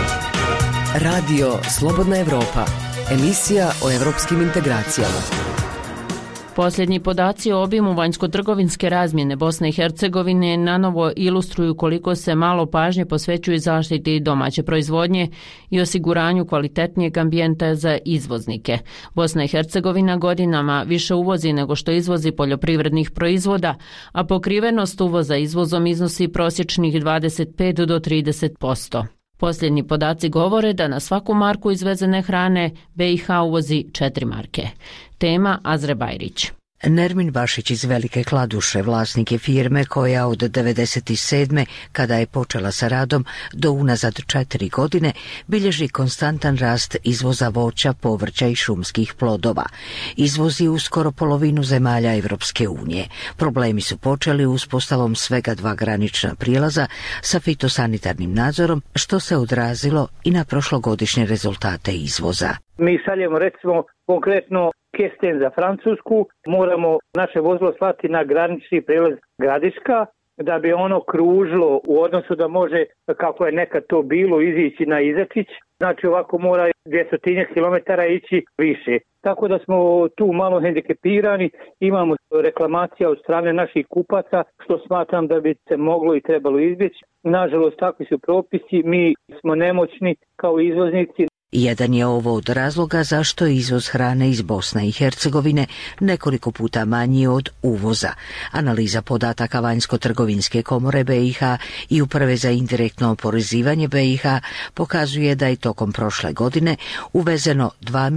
[SPEAKER 3] Radio Slobodna Europa, emisija o evropskim integracijama.
[SPEAKER 7] Posljednji podaci o obimu vanjsko-trgovinske razmjene Bosne i Hercegovine nanovo ilustruju koliko se malo pažnje posvećuje zaštiti domaće proizvodnje i osiguranju kvalitetnijeg ambijenta za izvoznike. Bosna i Hercegovina godinama više uvozi nego što izvozi poljoprivrednih proizvoda, a pokrivenost uvoza izvozom iznosi prosječnih 25 do 30%. Posljednji podaci govore da na svaku marku izvezene hrane BiH uvozi 4 marke. Tema Azre Bajrić.
[SPEAKER 15] Nermin Bašić iz Velike Kladuše vlasnik je firme koja od 1997. kada je počela sa radom do unazad 4 godine bilježi konstantan rast izvoza voća, povrća i šumskih plodova. Izvozi uskoro polovinu zemalja Evropske unije. Problemi su počeli uspostavom svega 2 granična prijelaza sa fitosanitarnim nadzorom, što se odrazilo i na prošlogodišnje rezultate izvoza.
[SPEAKER 16] Mi šaljemo recimo konkretno kesten za Francusku, moramo naše vozilo slati na granični prijelaz Gradiška da bi ono kružilo u odnosu da može, kako je nekad to bilo, izići na Izačić. Znači ovako mora 200 kilometara ići više. Tako da smo tu malo hendikepirani, imamo reklamacija od strane naših kupaca, što smatram da bi se moglo i trebalo izbjeći. Nažalost, takvi su propisi, mi smo nemoćni kao izvoznici.
[SPEAKER 15] Jedan je ovo od razloga zašto je izvoz hrane iz Bosne i Hercegovine nekoliko puta manji od uvoza. Analiza podataka Vanjsko-trgovinske komore BiH i Uprave za indirektno oporezivanje BiH pokazuje da je tokom prošle godine uvezeno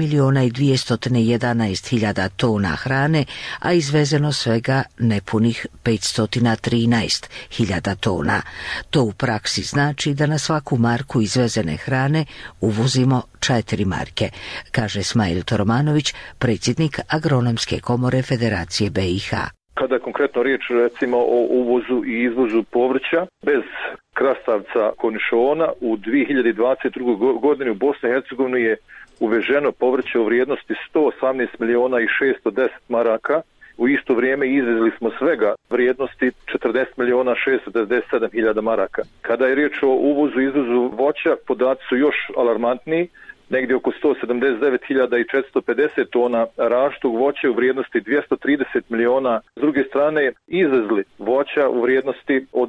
[SPEAKER 15] 2.211.000 tona hrane, a izvezeno svega nepunih 513.000 tona. To u praksi znači da na svaku marku izvezene hrane uvozimo 4 marke, kaže Smajl Toromanović, predsjednik Agronomske komore Federacije BiH.
[SPEAKER 9] Kada je konkretno riječ recimo o uvozu i izvozu povrća, bez krastavca kornišona u 2022. godini u Bosni i Hercegovini je uveženo povrće u vrijednosti 118.610.000 maraka. U isto vrijeme izvezli smo svega vrijednosti 40.697.000 maraka. Kada je riječ o uvozu i izvozu voća, podaci su još alarmantniji. Negdje oko 179.450 tona raštog voća u vrijednosti 230 milijuna. S druge strane, izvezli voća u vrijednosti od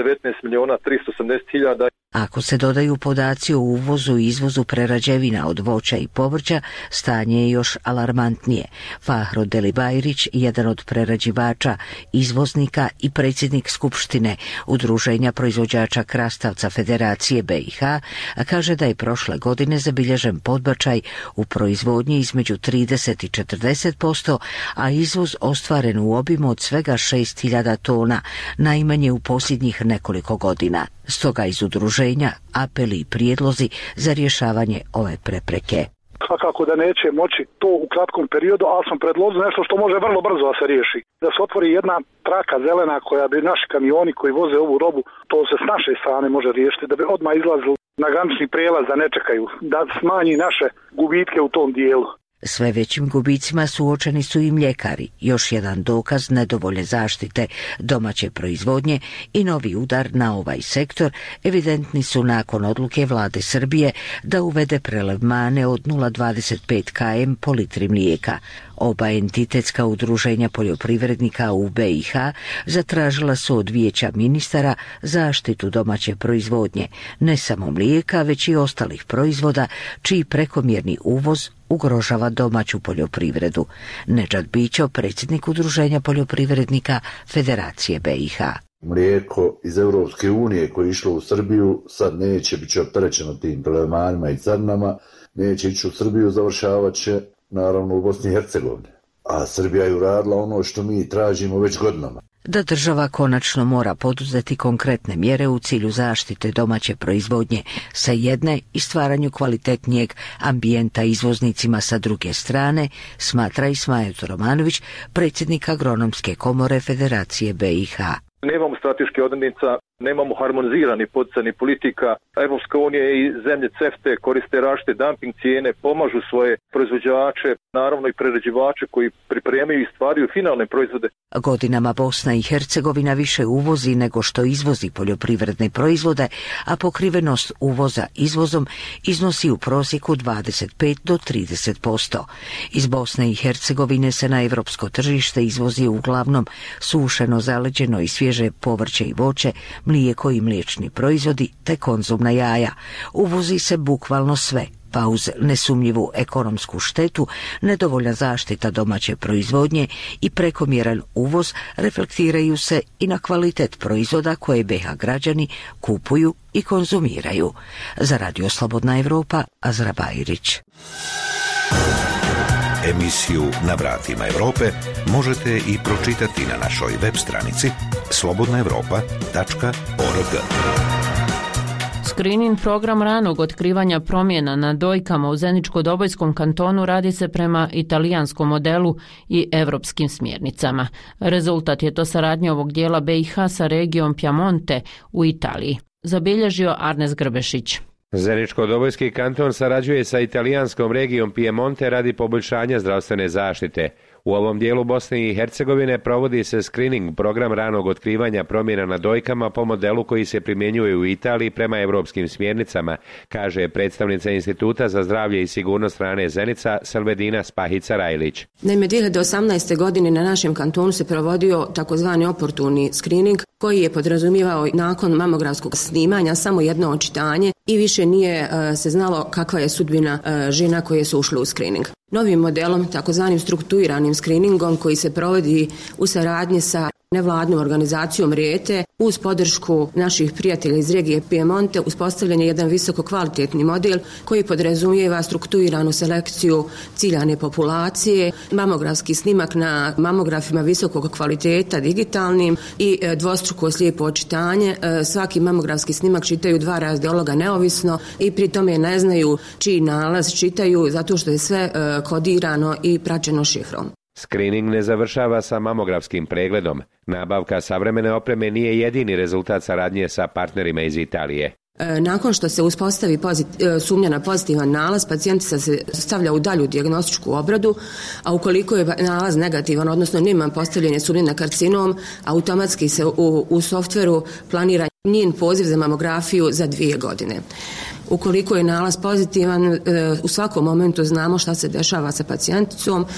[SPEAKER 9] 119.380.000.
[SPEAKER 15] Ako se dodaju podaci o uvozu i izvozu prerađevina od voća i povrća, stanje je još alarmantnije. Fahro Delibajrić, jedan od prerađivača, izvoznika i predsjednik Skupštine Udruženja proizvođača krastavca Federacije BiH, kaže da je prošle godine zabilježen podbačaj u proizvodnji između 30 i 40%, a izvoz ostvaren u obimu od svega 6.000 tona, najmanje u posljednjih nekoliko godina. Stoga iz udruženja apeli i prijedlozi za rješavanje ove prepreke.
[SPEAKER 18] Kako da neće moći to u kratkom periodu, ali sam predložio nešto što može vrlo brzo da se riješi. Da se otvori jedna traka zelena koja bi naši kamioni koji voze ovu robu, to se s naše strane može riješiti, da bi odmah izlazili na granični prijelaz da ne čekaju, da smanji naše gubitke u tom dijelu.
[SPEAKER 15] Sve većim gubicima suočeni su i mljekari, još jedan dokaz nedovoljne zaštite domaće proizvodnje i novi udar na ovaj sektor evidentni su nakon odluke vlade Srbije da uvede prelev mane od 0,25 km po litri mlijeka. Oba entitetska udruženja poljoprivrednika u BiH zatražila su od Vijeća ministara zaštitu domaće proizvodnje, ne samo mlijeka, već i ostalih proizvoda čiji prekomjerni uvoz ugrožava domaću poljoprivredu. Nedžad Bićo, predsjednik Udruženja poljoprivrednika Federacije BiH.
[SPEAKER 19] Mlijeko iz Europske unije koje je išlo u Srbiju sad neće biti opterećeno tim prelevmanima i carinama, neće ići u Srbiju, završavat će naravno u Bosni i Hercegovini. A Srbija je uradila ono što mi tražimo već godinama.
[SPEAKER 15] Da država konačno mora poduzeti konkretne mjere u cilju zaštite domaće proizvodnje sa jedne i stvaranju kvalitetnijeg ambijenta izvoznicima sa druge strane, smatra Ismail Toromanović, predsjednik Agronomske komore Federacije BiH.
[SPEAKER 9] Nemamo strateških odrednica, nemamo harmonizirani poticajni politika. Evropska unija i zemlje CEFTA koriste različite dumping cijene, pomažu svoje proizvođače, naravno i prerađivače koji pripremaju i stvaraju finalne proizvode.
[SPEAKER 15] Godinama Bosna i Hercegovina više uvozi nego što izvozi poljoprivredne proizvode, a pokrivenost uvoza izvozom iznosi u prosjeku 25 do 30%. Iz Bosne i Hercegovine se na evropsko tržište izvozi uglavnom sušeno, zaleđeno i svježe povrće i voće, mlijeko i mliječni proizvodi te konzumna jaja. Uvozi se bukvalno sve, pa uz nesumnjivu ekonomsku štetu, nedovoljna zaštita domaće proizvodnje i prekomjeran uvoz reflektiraju se i na kvalitet proizvoda koje BiH građani kupuju i konzumiraju. Za Radio Slobodna Evropa, Azra Bajrić.
[SPEAKER 12] Emisiju Na vratima Evrope možete i pročitati na našoj web stranici slobodnaevropa.org.
[SPEAKER 7] Screening program ranog otkrivanja promjena na dojkama u Zeničko-Dobojskom kantonu radi se prema italijanskom modelu i evropskim smjernicama. Rezultat je to saradnja ovog dijela BiH sa regijom Piemonte u Italiji. Zabilježio Arnes Grbešić.
[SPEAKER 20] Zeničko-Dobojski kanton sarađuje sa italijanskom regijom Piemonte radi poboljšanja zdravstvene zaštite.
[SPEAKER 2] U ovom dijelu Bosne i Hercegovine provodi se screening, program ranog otkrivanja promjena na dojkama po modelu koji se primjenjuje u Italiji prema evropskim smjernicama, kaže predstavnica Instituta za zdravlje i sigurnost hrane Zenica Selvedina Spahica-Rajlić.
[SPEAKER 20] Naime, 2018. godine na našem kantonu se provodio takozvani oportuni screening koji je podrazumijevao nakon mamografskog snimanja samo jedno očitanje i više nije se znalo kakva je sudbina žena koje su ušle u screening. Novim modelom, takozvanim strukturiranim screeningom koji se provodi u saradnji sa nevladnom organizacijom Rijete uz podršku naših prijatelja iz regije Piemonte uspostavljen je jedan visoko kvalitetni model koji podrazumijeva strukturiranu selekciju ciljane populacije, mamografski snimak na mamografima visokog kvaliteta digitalnim i dvostruko slijepo očitanje. Svaki mamografski snimak čitaju 2 radiologa neovisno i pri tome ne znaju čiji nalaz čitaju zato što je sve kodirano i praćeno šifrom.
[SPEAKER 2] Screening ne završava sa mamografskim pregledom. Nabavka savremene opreme nije jedini rezultat saradnje sa partnerima iz Italije.
[SPEAKER 20] Nakon što se uspostavi sumnja na pozitivan nalaz, pacijentica se stavlja u dalju dijagnostičku obradu, a ukoliko je nalaz negativan, odnosno nema postavljene sumnje na karcinom, automatski se u softveru planira njen poziv za mamografiju za 2 godine. Ukoliko je nalaz pozitivan, u svakom momentu znamo šta se dešava sa pacijenticom,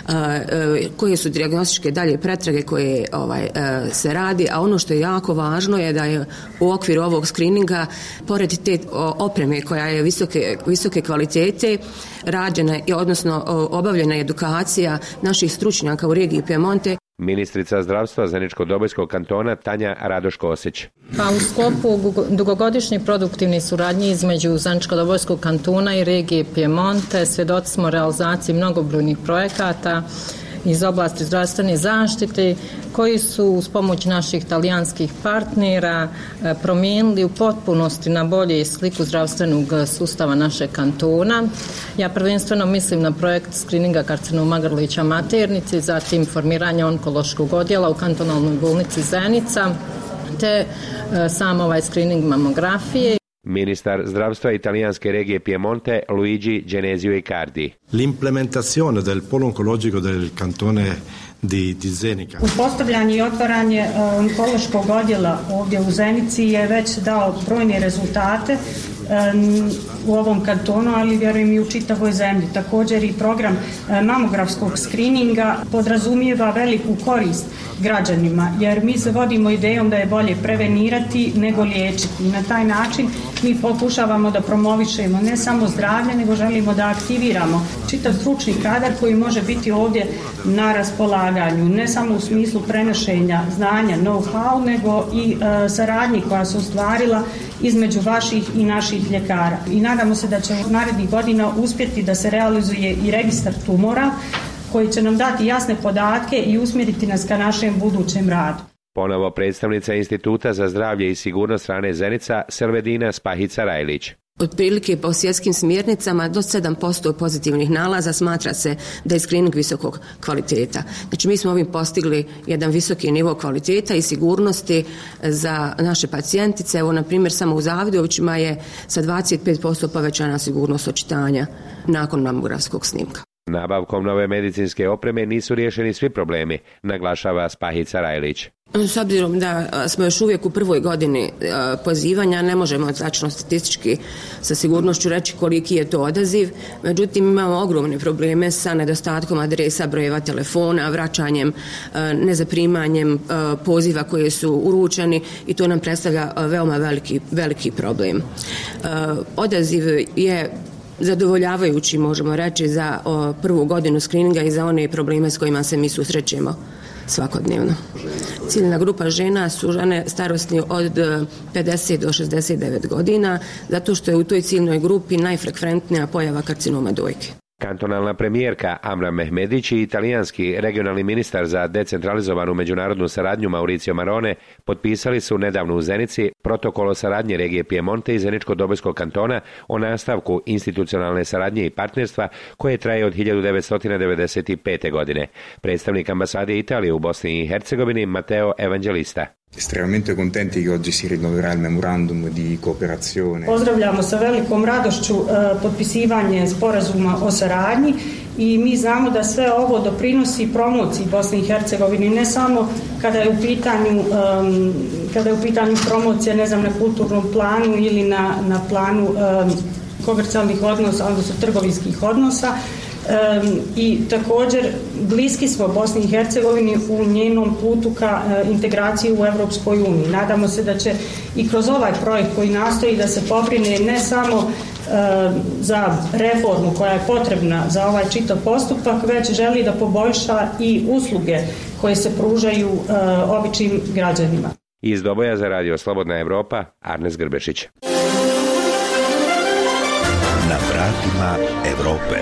[SPEAKER 20] koje su dijagnostičke dalje pretrage koje se radi, a ono što je jako važno je da je u okviru ovog screeninga, pored te opreme koja je visoke kvalitete, rađena, odnosno obavljena edukacija naših stručnjaka u regiji Piemonte.
[SPEAKER 2] Ministrica zdravstva Zeničko-Dobojskog kantona Tanja Radoško-Osić.
[SPEAKER 21] Pa u sklopu dugogodišnje produktivne suradnje između Zeničko-Dobojskog kantona i regije Piemonte svjedoci smo realizaciji mnogobrojnih projekata iz oblasti zdravstvene zaštite koji su uz pomoć naših talijanskih partnera promijenili u potpunosti na bolje sliku zdravstvenog sustava našeg kantona. Ja prvenstveno mislim na projekt skrininga karcinoma grlića maternice, zatim formiranje onkološkog odjela u kantonalnoj bolnici Zenica, te sam ovaj skrining mamografije.
[SPEAKER 2] Ministar zdravstva italijanske regije Piemonte Luigi Genesio Icardi.
[SPEAKER 22] L'implementazione del polo oncologico del cantone di Zenica.
[SPEAKER 24] Uspostavljanje i otvaranje onkološkog odjela ovdje u Zenici je već dao brojne rezultate u ovom kantonu, ali vjerujem i u čitavoj zemlji. Također i program mamografskog skrininga podrazumijeva veliku korist građanima, jer mi se vodimo idejom da je bolje prevenirati nego liječiti. Na taj način mi pokušavamo da promovišemo ne samo zdravlje, nego želimo da aktiviramo čitav stručni kadar koji može biti ovdje na raspolaganju, ne samo u smislu prenošenja znanja, know-how, nego i saradnji koja se ostvarila između vaših i naših ljekara. I nadamo se da će u narednih godina uspjeti da se realizuje i registar tumora koji će nam dati jasne podatke i usmjeriti nas ka našem budućem radu.
[SPEAKER 2] Ponovo predstavnica Instituta za zdravlje i sigurnost hrane Zenica Selvedina Spahica-Rajlić.
[SPEAKER 20] Otprilike po svjetskim smjernicama do 7% pozitivnih nalaza smatra se da je screening visokog kvaliteta. Znači mi smo ovim postigli jedan visoki nivo kvaliteta i sigurnosti za naše pacijentice. Evo na primjer samo u Zavidovićima je sa 25% povećana sigurnost očitanja nakon mamografskog snimka.
[SPEAKER 2] Nabavkom nove medicinske opreme nisu riješeni svi problemi, naglašava Spahica-Rajlić.
[SPEAKER 20] S obzirom da smo još uvijek u prvoj godini pozivanja, ne možemo tačno statistički sa sigurnošću reći koliki je to odaziv, međutim imamo ogromne probleme sa nedostatkom adresa, brojeva telefona, vraćanjem, nezaprimanjem poziva koje su uručeni i to nam predstavlja veoma veliki problem. Odaziv je zadovoljavajući, možemo reći, za prvu godinu skrininga i za one probleme s kojima se mi susrećemo svakodnevno. Ciljna grupa žena su žene starosni od 50 do 69 godina, zato što je u toj ciljnoj grupi najfrekventnija pojava karcinoma dojke.
[SPEAKER 2] Kantonalna premijerka Amra Mehmedić i italijanski regionalni ministar za decentralizovanu međunarodnu saradnju Mauricio Marone potpisali su nedavno u Zenici protokol o saradnji regije Piemonte i Zeničko-Dobojskog kantona o nastavku institucionalne saradnje i partnerstva koje traje od 1995. godine. Predstavnik ambasade Italije u Bosni i Hercegovini Matteo Evangelista.
[SPEAKER 25] Estremamente contenti che oggi si rinnoverà il memorandum di cooperazione.
[SPEAKER 24] Pozdravljamo sa velikom radošću potpisivanje sporazuma o saradnji i mi znamo da sve ovo doprinosi promociji Bosne i Hercegovine, ne samo kada je u pitanju promocija, ne znam, na kulturnom planu ili na planu komercijalnih odnosa, odnosno trgovinskih odnosa. I također bliski smo Bosni i Hercegovini u njenom putu ka integraciji u Europskoj uniji. Nadamo se da će i kroz ovaj projekt koji nastoji da se pobrine ne samo za reformu koja je potrebna za ovaj čitav postupak, već želi da poboljša i usluge koje se pružaju običnim građanima.
[SPEAKER 2] Iz Doboja za Radio Slobodna Evropa, Arnes Grbešić.
[SPEAKER 12] Na vratima Evrope.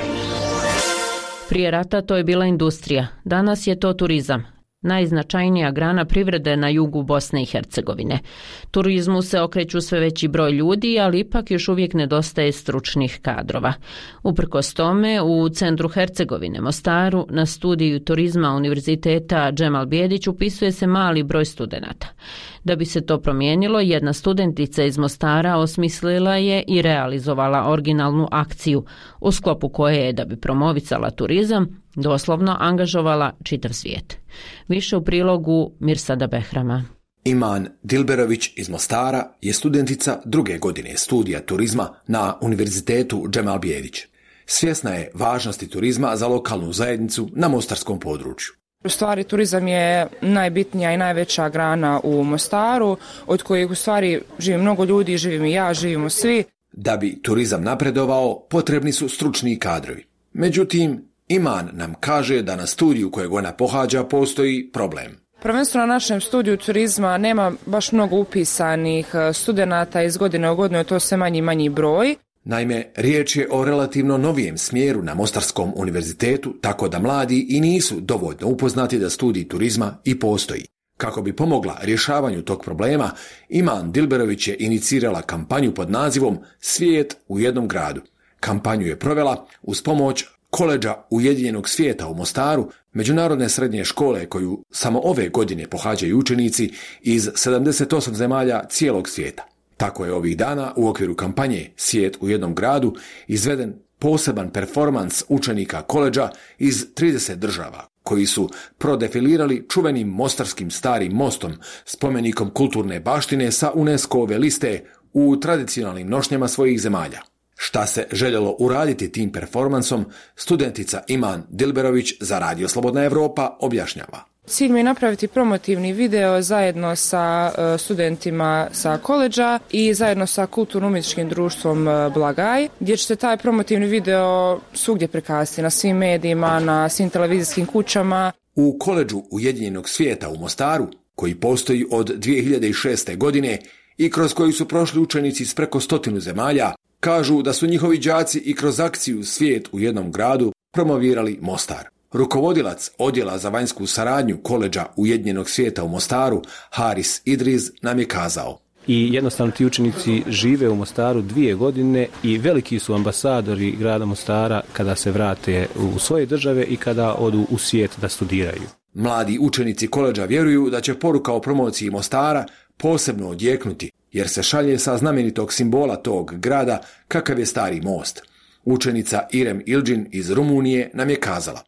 [SPEAKER 7] Prije rata to je bila industrija, danas je to turizam. Najznačajnija grana privrede na jugu Bosne i Hercegovine. Turizmu se okreću sve veći broj ljudi, ali ipak još uvijek nedostaje stručnih kadrova. Uprkos tome, u centru Hercegovine, Mostaru, na studiju turizma Univerziteta Džemal Bijedić upisuje se mali broj studenata. Da bi se to promijenilo, jedna studentica iz Mostara osmislila je i realizovala originalnu akciju, u sklopu koje je, da bi promovicala turizam, doslovno angažovala čitav svijet. Više u prilogu Mirsada Behrama.
[SPEAKER 1] Iman Dilberović iz Mostara je studentica 2. godine studija turizma na Univerzitetu Džemal Bijedić. Svjesna je važnosti turizma za lokalnu zajednicu na mostarskom području.
[SPEAKER 5] U stvari, turizam je najbitnija i najveća grana u Mostaru, od kojih u stvari živi mnogo ljudi, živim i ja, živimo svi.
[SPEAKER 1] Da bi turizam napredovao, potrebni su stručni kadrovi. Međutim, Iman nam kaže da na studiju kojeg ona pohađa postoji problem.
[SPEAKER 5] Prvenstveno na našem studiju turizma nema baš mnogo upisanih studenata, iz godine u godinu je to sve manji broj.
[SPEAKER 1] Naime, riječ je o relativno novijem smjeru na Mostarskom univerzitetu, tako da mladi i nisu dovoljno upoznati da studij turizma i postoji. Kako bi pomogla rješavanju tog problema, Iman Dilberović je inicirala kampanju pod nazivom Svijet u jednom gradu. Kampanju je provela uz pomoć Koledža Ujedinjenog svijeta u Mostaru, međunarodne srednje škole koju samo ove godine pohađaju učenici iz 78 zemalja cijelog svijeta. Tako je ovih dana u okviru kampanje Svijet u jednom gradu izveden poseban performans učenika koledža iz 30 država, koji su prodefilirali čuvenim mostarskim starim mostom, spomenikom kulturne baštine sa UNESCO-ove liste u tradicionalnim nošnjama svojih zemalja. Šta se željelo uraditi tim performansom, studentica Iman Dilberović za Radio Slobodna Evropa objašnjava.
[SPEAKER 5] Cilj mi je napraviti promotivni video zajedno sa studentima sa koledža i zajedno sa kulturno-umjetničkim društvom Blagaj, gdje će se taj promotivni video svugdje prikazati na svim medijima, na svim televizijskim kućama.
[SPEAKER 1] U Koledžu Ujedinjenog svijeta u Mostaru, koji postoji od 2006. godine i kroz koji su prošli učenici iz preko 100 zemalja, kažu da su njihovi đaci i kroz akciju Svijet u jednom gradu promovirali Mostar. Rukovodilac Odjela za vanjsku saradnju Koledža Ujedinjenog svijeta u Mostaru, Haris Idriz, nam je kazao.
[SPEAKER 6] I jednostavno ti učenici žive u Mostaru 2 godine i veliki su ambasadori grada Mostara kada se vrate u svoje države i kada odu u svijet da studiraju.
[SPEAKER 1] Mladi učenici koledža vjeruju da će poruka o promociji Mostara posebno odjeknuti, jer se šalje sa znamenitog simbola tog grada kakav je Stari most. Učenica Irem Ilđin iz Rumunije nam je kazala.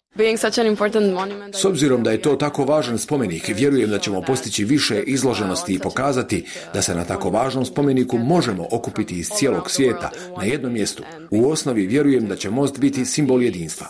[SPEAKER 1] S obzirom da je to tako važan spomenik, vjerujem da ćemo postići više izloženosti i pokazati da se na tako važnom spomeniku možemo okupiti iz cijelog svijeta na jednom mjestu. U osnovi vjerujem da će most biti simbol jedinstva.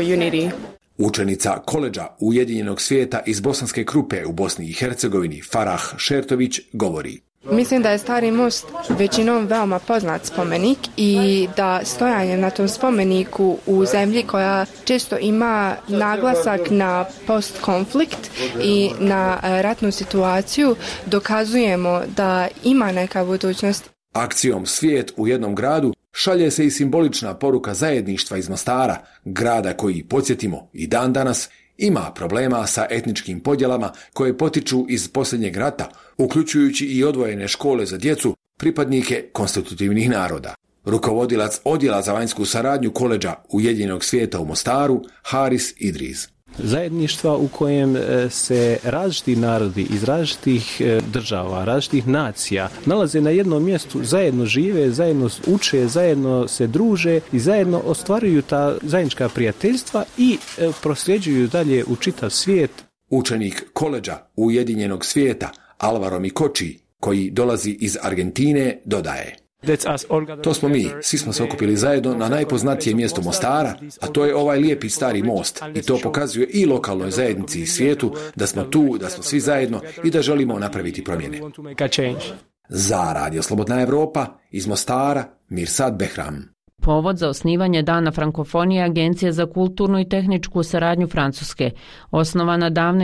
[SPEAKER 1] Učenica Koledža Ujedinjenog svijeta iz Bosanske Krupe u Bosni i Hercegovini, Farah Šertović, govori.
[SPEAKER 10] Mislim da je Stari most većinom veoma poznat spomenik i da stojanje na tom spomeniku u zemlji koja često ima naglasak na post-konflikt i na ratnu situaciju dokazujemo da ima neka budućnost.
[SPEAKER 1] Akcijom Svijet u jednom gradu šalje se i simbolična poruka zajedništva iz Mostara, grada koji, podsjetimo, i dan danas ima problema sa etničkim podjelama koje potiču iz posljednjeg rata, uključujući i odvojene škole za djecu, pripadnike konstitutivnih naroda. Rukovodilac Odjela za vanjsku saradnju Koledža Ujedinjenog svijeta u Mostaru, Haris Idriz.
[SPEAKER 6] Zajedništva u kojem se različiti narodi iz različitih država, različitih nacija nalaze na jednom mjestu, zajedno žive, zajedno uče, zajedno se druže i zajedno ostvaruju ta zajednička prijateljstva i prosljeđuju dalje u čitav svijet.
[SPEAKER 1] Učenik koledža Ujedinjenog svijeta Alvaro Mikoči, koji dolazi iz Argentine, dodaje: to smo mi, svi smo se okupili zajedno na najpoznatije mjesto Mostara, a to je ovaj lijepi stari most, i to pokazuje i lokalnoj zajednici i svijetu da smo tu, da smo svi zajedno i da želimo napraviti promjene. Za Radio Slobodna Evropa iz Mostara, Mirsad Behram.
[SPEAKER 7] Povod za osnivanje Dana frankofonije Agencija za kulturnu i tehničku saradnju Francuske, osnovana davne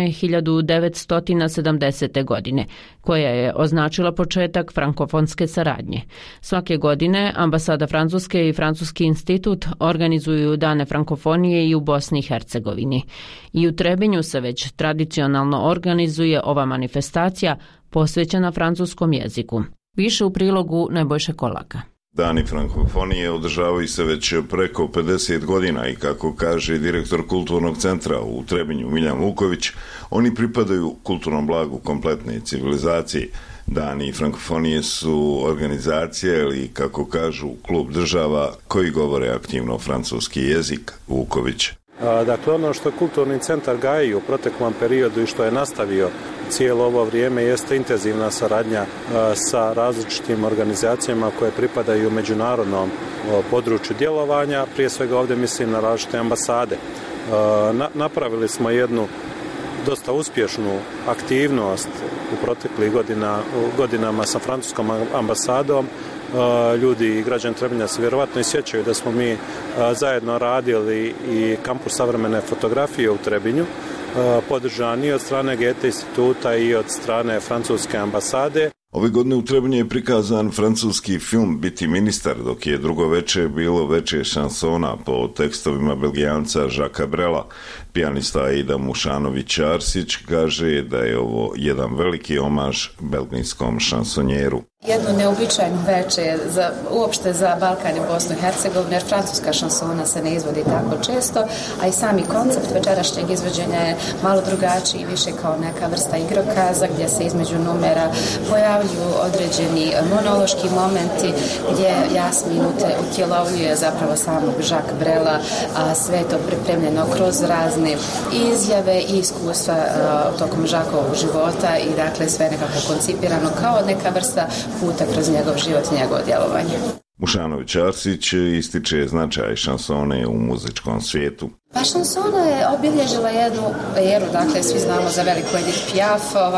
[SPEAKER 7] 1970. godine, koja je označila početak frankofonske saradnje. Svake godine Ambasada Francuske i Francuski institut organizuju Dane frankofonije i u Bosni i Hercegovini. I u Trebinju se već tradicionalno organizuje ova manifestacija posvećena francuskom jeziku. Više u prilogu Nebojše Kolaka.
[SPEAKER 8] Dani frankofonije održavaju se već preko 50 godina i kako kaže direktor kulturnog centra u Trebinju Miljan Vuković, oni pripadaju kulturnom blagu kompletne civilizacije. Dani frankofonije su organizacije ili, kako kažu, klub država koji govore aktivno francuski jezik. Vuković.
[SPEAKER 6] Dakle, ono što kulturni centar gaji u proteklom periodu i što je nastavio cijelo ovo vrijeme jeste intenzivna saradnja sa različitim organizacijama koje pripadaju međunarodnom području djelovanja. Prije svega ovdje mislim na različite ambasade. Napravili smo jednu dosta uspješnu aktivnost u proteklih godinama sa francuskom ambasadom. Ljudi i građani Trebinja se vjerovatno i sjećaju da smo mi zajedno radili i kampus savremene fotografije u Trebinju, podržani od strane Goethe instituta i od strane francuske ambasade.
[SPEAKER 8] Ove godine u Trebinju je prikazan francuski film Biti ministar, dok je drugo veče bilo veče šansona po tekstovima Belgijanca Jacquesa Brela. Pijanista Aida Mušanović-Arsić kaže da je ovo jedan veliki omaž belgijskom šansonjeru.
[SPEAKER 11] Jedno neobičajno veče uopšte za Balkan i Bosnu i Hercegovinu, jer francuska šansona se ne izvodi tako često, a i sami koncept večerašnjeg izvođenja je malo drugačiji, više kao neka vrsta igrokaza gdje se između numera pojavljuju određeni monološki momenti gdje Jasmin utjelovljuje zapravo samog Jacquesa Brela, a sve to pripremljeno kroz razne izjave i iskustva tokom Jacquesovog života i dakle sve nekako koncipirano kao neka vrsta puta kroz njegov život i njegovo djelovanje.
[SPEAKER 8] Mušanović-Arsić ističe značaj šansone u muzičkom svijetu.
[SPEAKER 11] Pa šansona je obilježila jednu eru, dakle svi znamo za veliku Edith Piaf,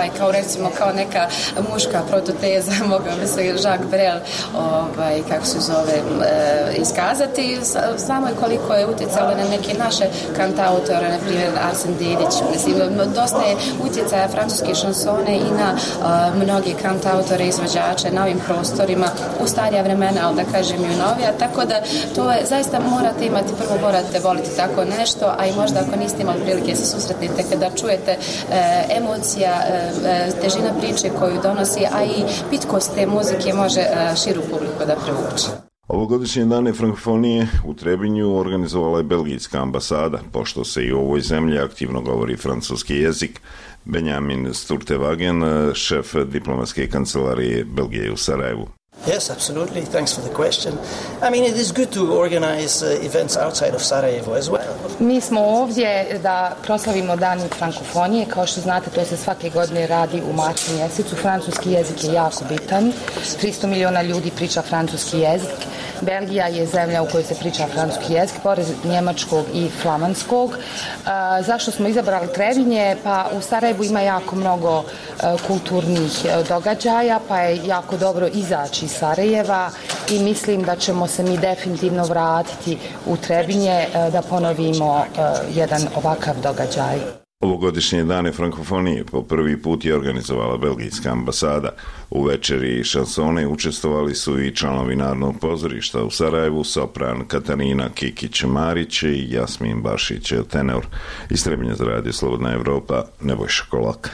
[SPEAKER 11] kao neka muška prototeza, mogao bi se Jacques Brel kako se zove iskazati. Znamo i koliko je utjecalo na neke naše kantautore, na primjer Arsen Dedić. Mislim, dosta je utjecaja francuske šansone i na mnogi kantautore, izvođače na ovim prostorima u starija vremena, ali da kažem i u novija, tako da to je, zaista morate imati, prvo morate voliti tako nešto, a i možda ako niste imali prilike se susretnete kada čujete emocija, težina priče koju donosi, a i pitkost te muzike može širu publiku da privuče.
[SPEAKER 8] Ovogodišnje dane frankofonije u Trebinju organizovala je belgijska ambasada, pošto se i u ovoj zemlji aktivno govori francuski jezik. Benjamin Sturtewagen, šef diplomatske kancelarije Belgije u Sarajevu.
[SPEAKER 13] Yes, absolutely. Thanks for the question. I mean, it is good to organize events outside of Sarajevo as well.
[SPEAKER 17] Mi smo ovdje da proslavimo Dan frankofonije. Kao što znate, to se svake godine radi u martu mjesecu. Francuski jezik je jako bitan. 300 miliona ljudi priča francuski jezik. Belgija je zemlja u kojoj se priča francuski jezik, pored njemačkog i flamanskog. Zašto smo izabrali Trebinje? Pa u Sarajevu ima jako mnogo kulturnih događaja, pa je jako dobro izaći iz Sarajeva i mislim da ćemo se mi definitivno vratiti u Trebinje da ponovimo jedan ovakav događaj.
[SPEAKER 8] Ovogodišnje dane frankofonije po prvi put je organizovala belgijska ambasada. U večeri šansone učestvovali su i članovi Narodnog pozorišta u Sarajevu, sopran Katarina Kikić-Marić i Jasmin Bašić tenor. Iz Trebinja za Radio Slobodna Evropa, Nebojša Kolaka.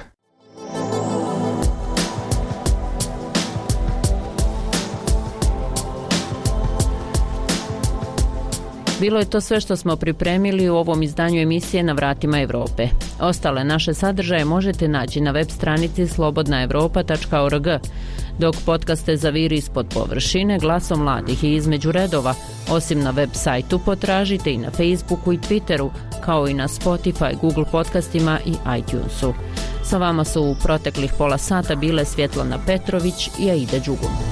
[SPEAKER 7] Bilo je to sve što smo pripremili u ovom izdanju emisije Na vratima Evrope. Ostale naše sadržaje možete naći na web stranici slobodnaevropa.org. Dok podcaste Zaviri ispod površine, Glasom mladih i Između redova, osim na web sajtu potražite i na Facebooku i Twitteru, kao i na Spotify, Google podcastima i iTunesu. Sa vama su u proteklih pola sata bile Svjetlana Petrović i Aida Đugum.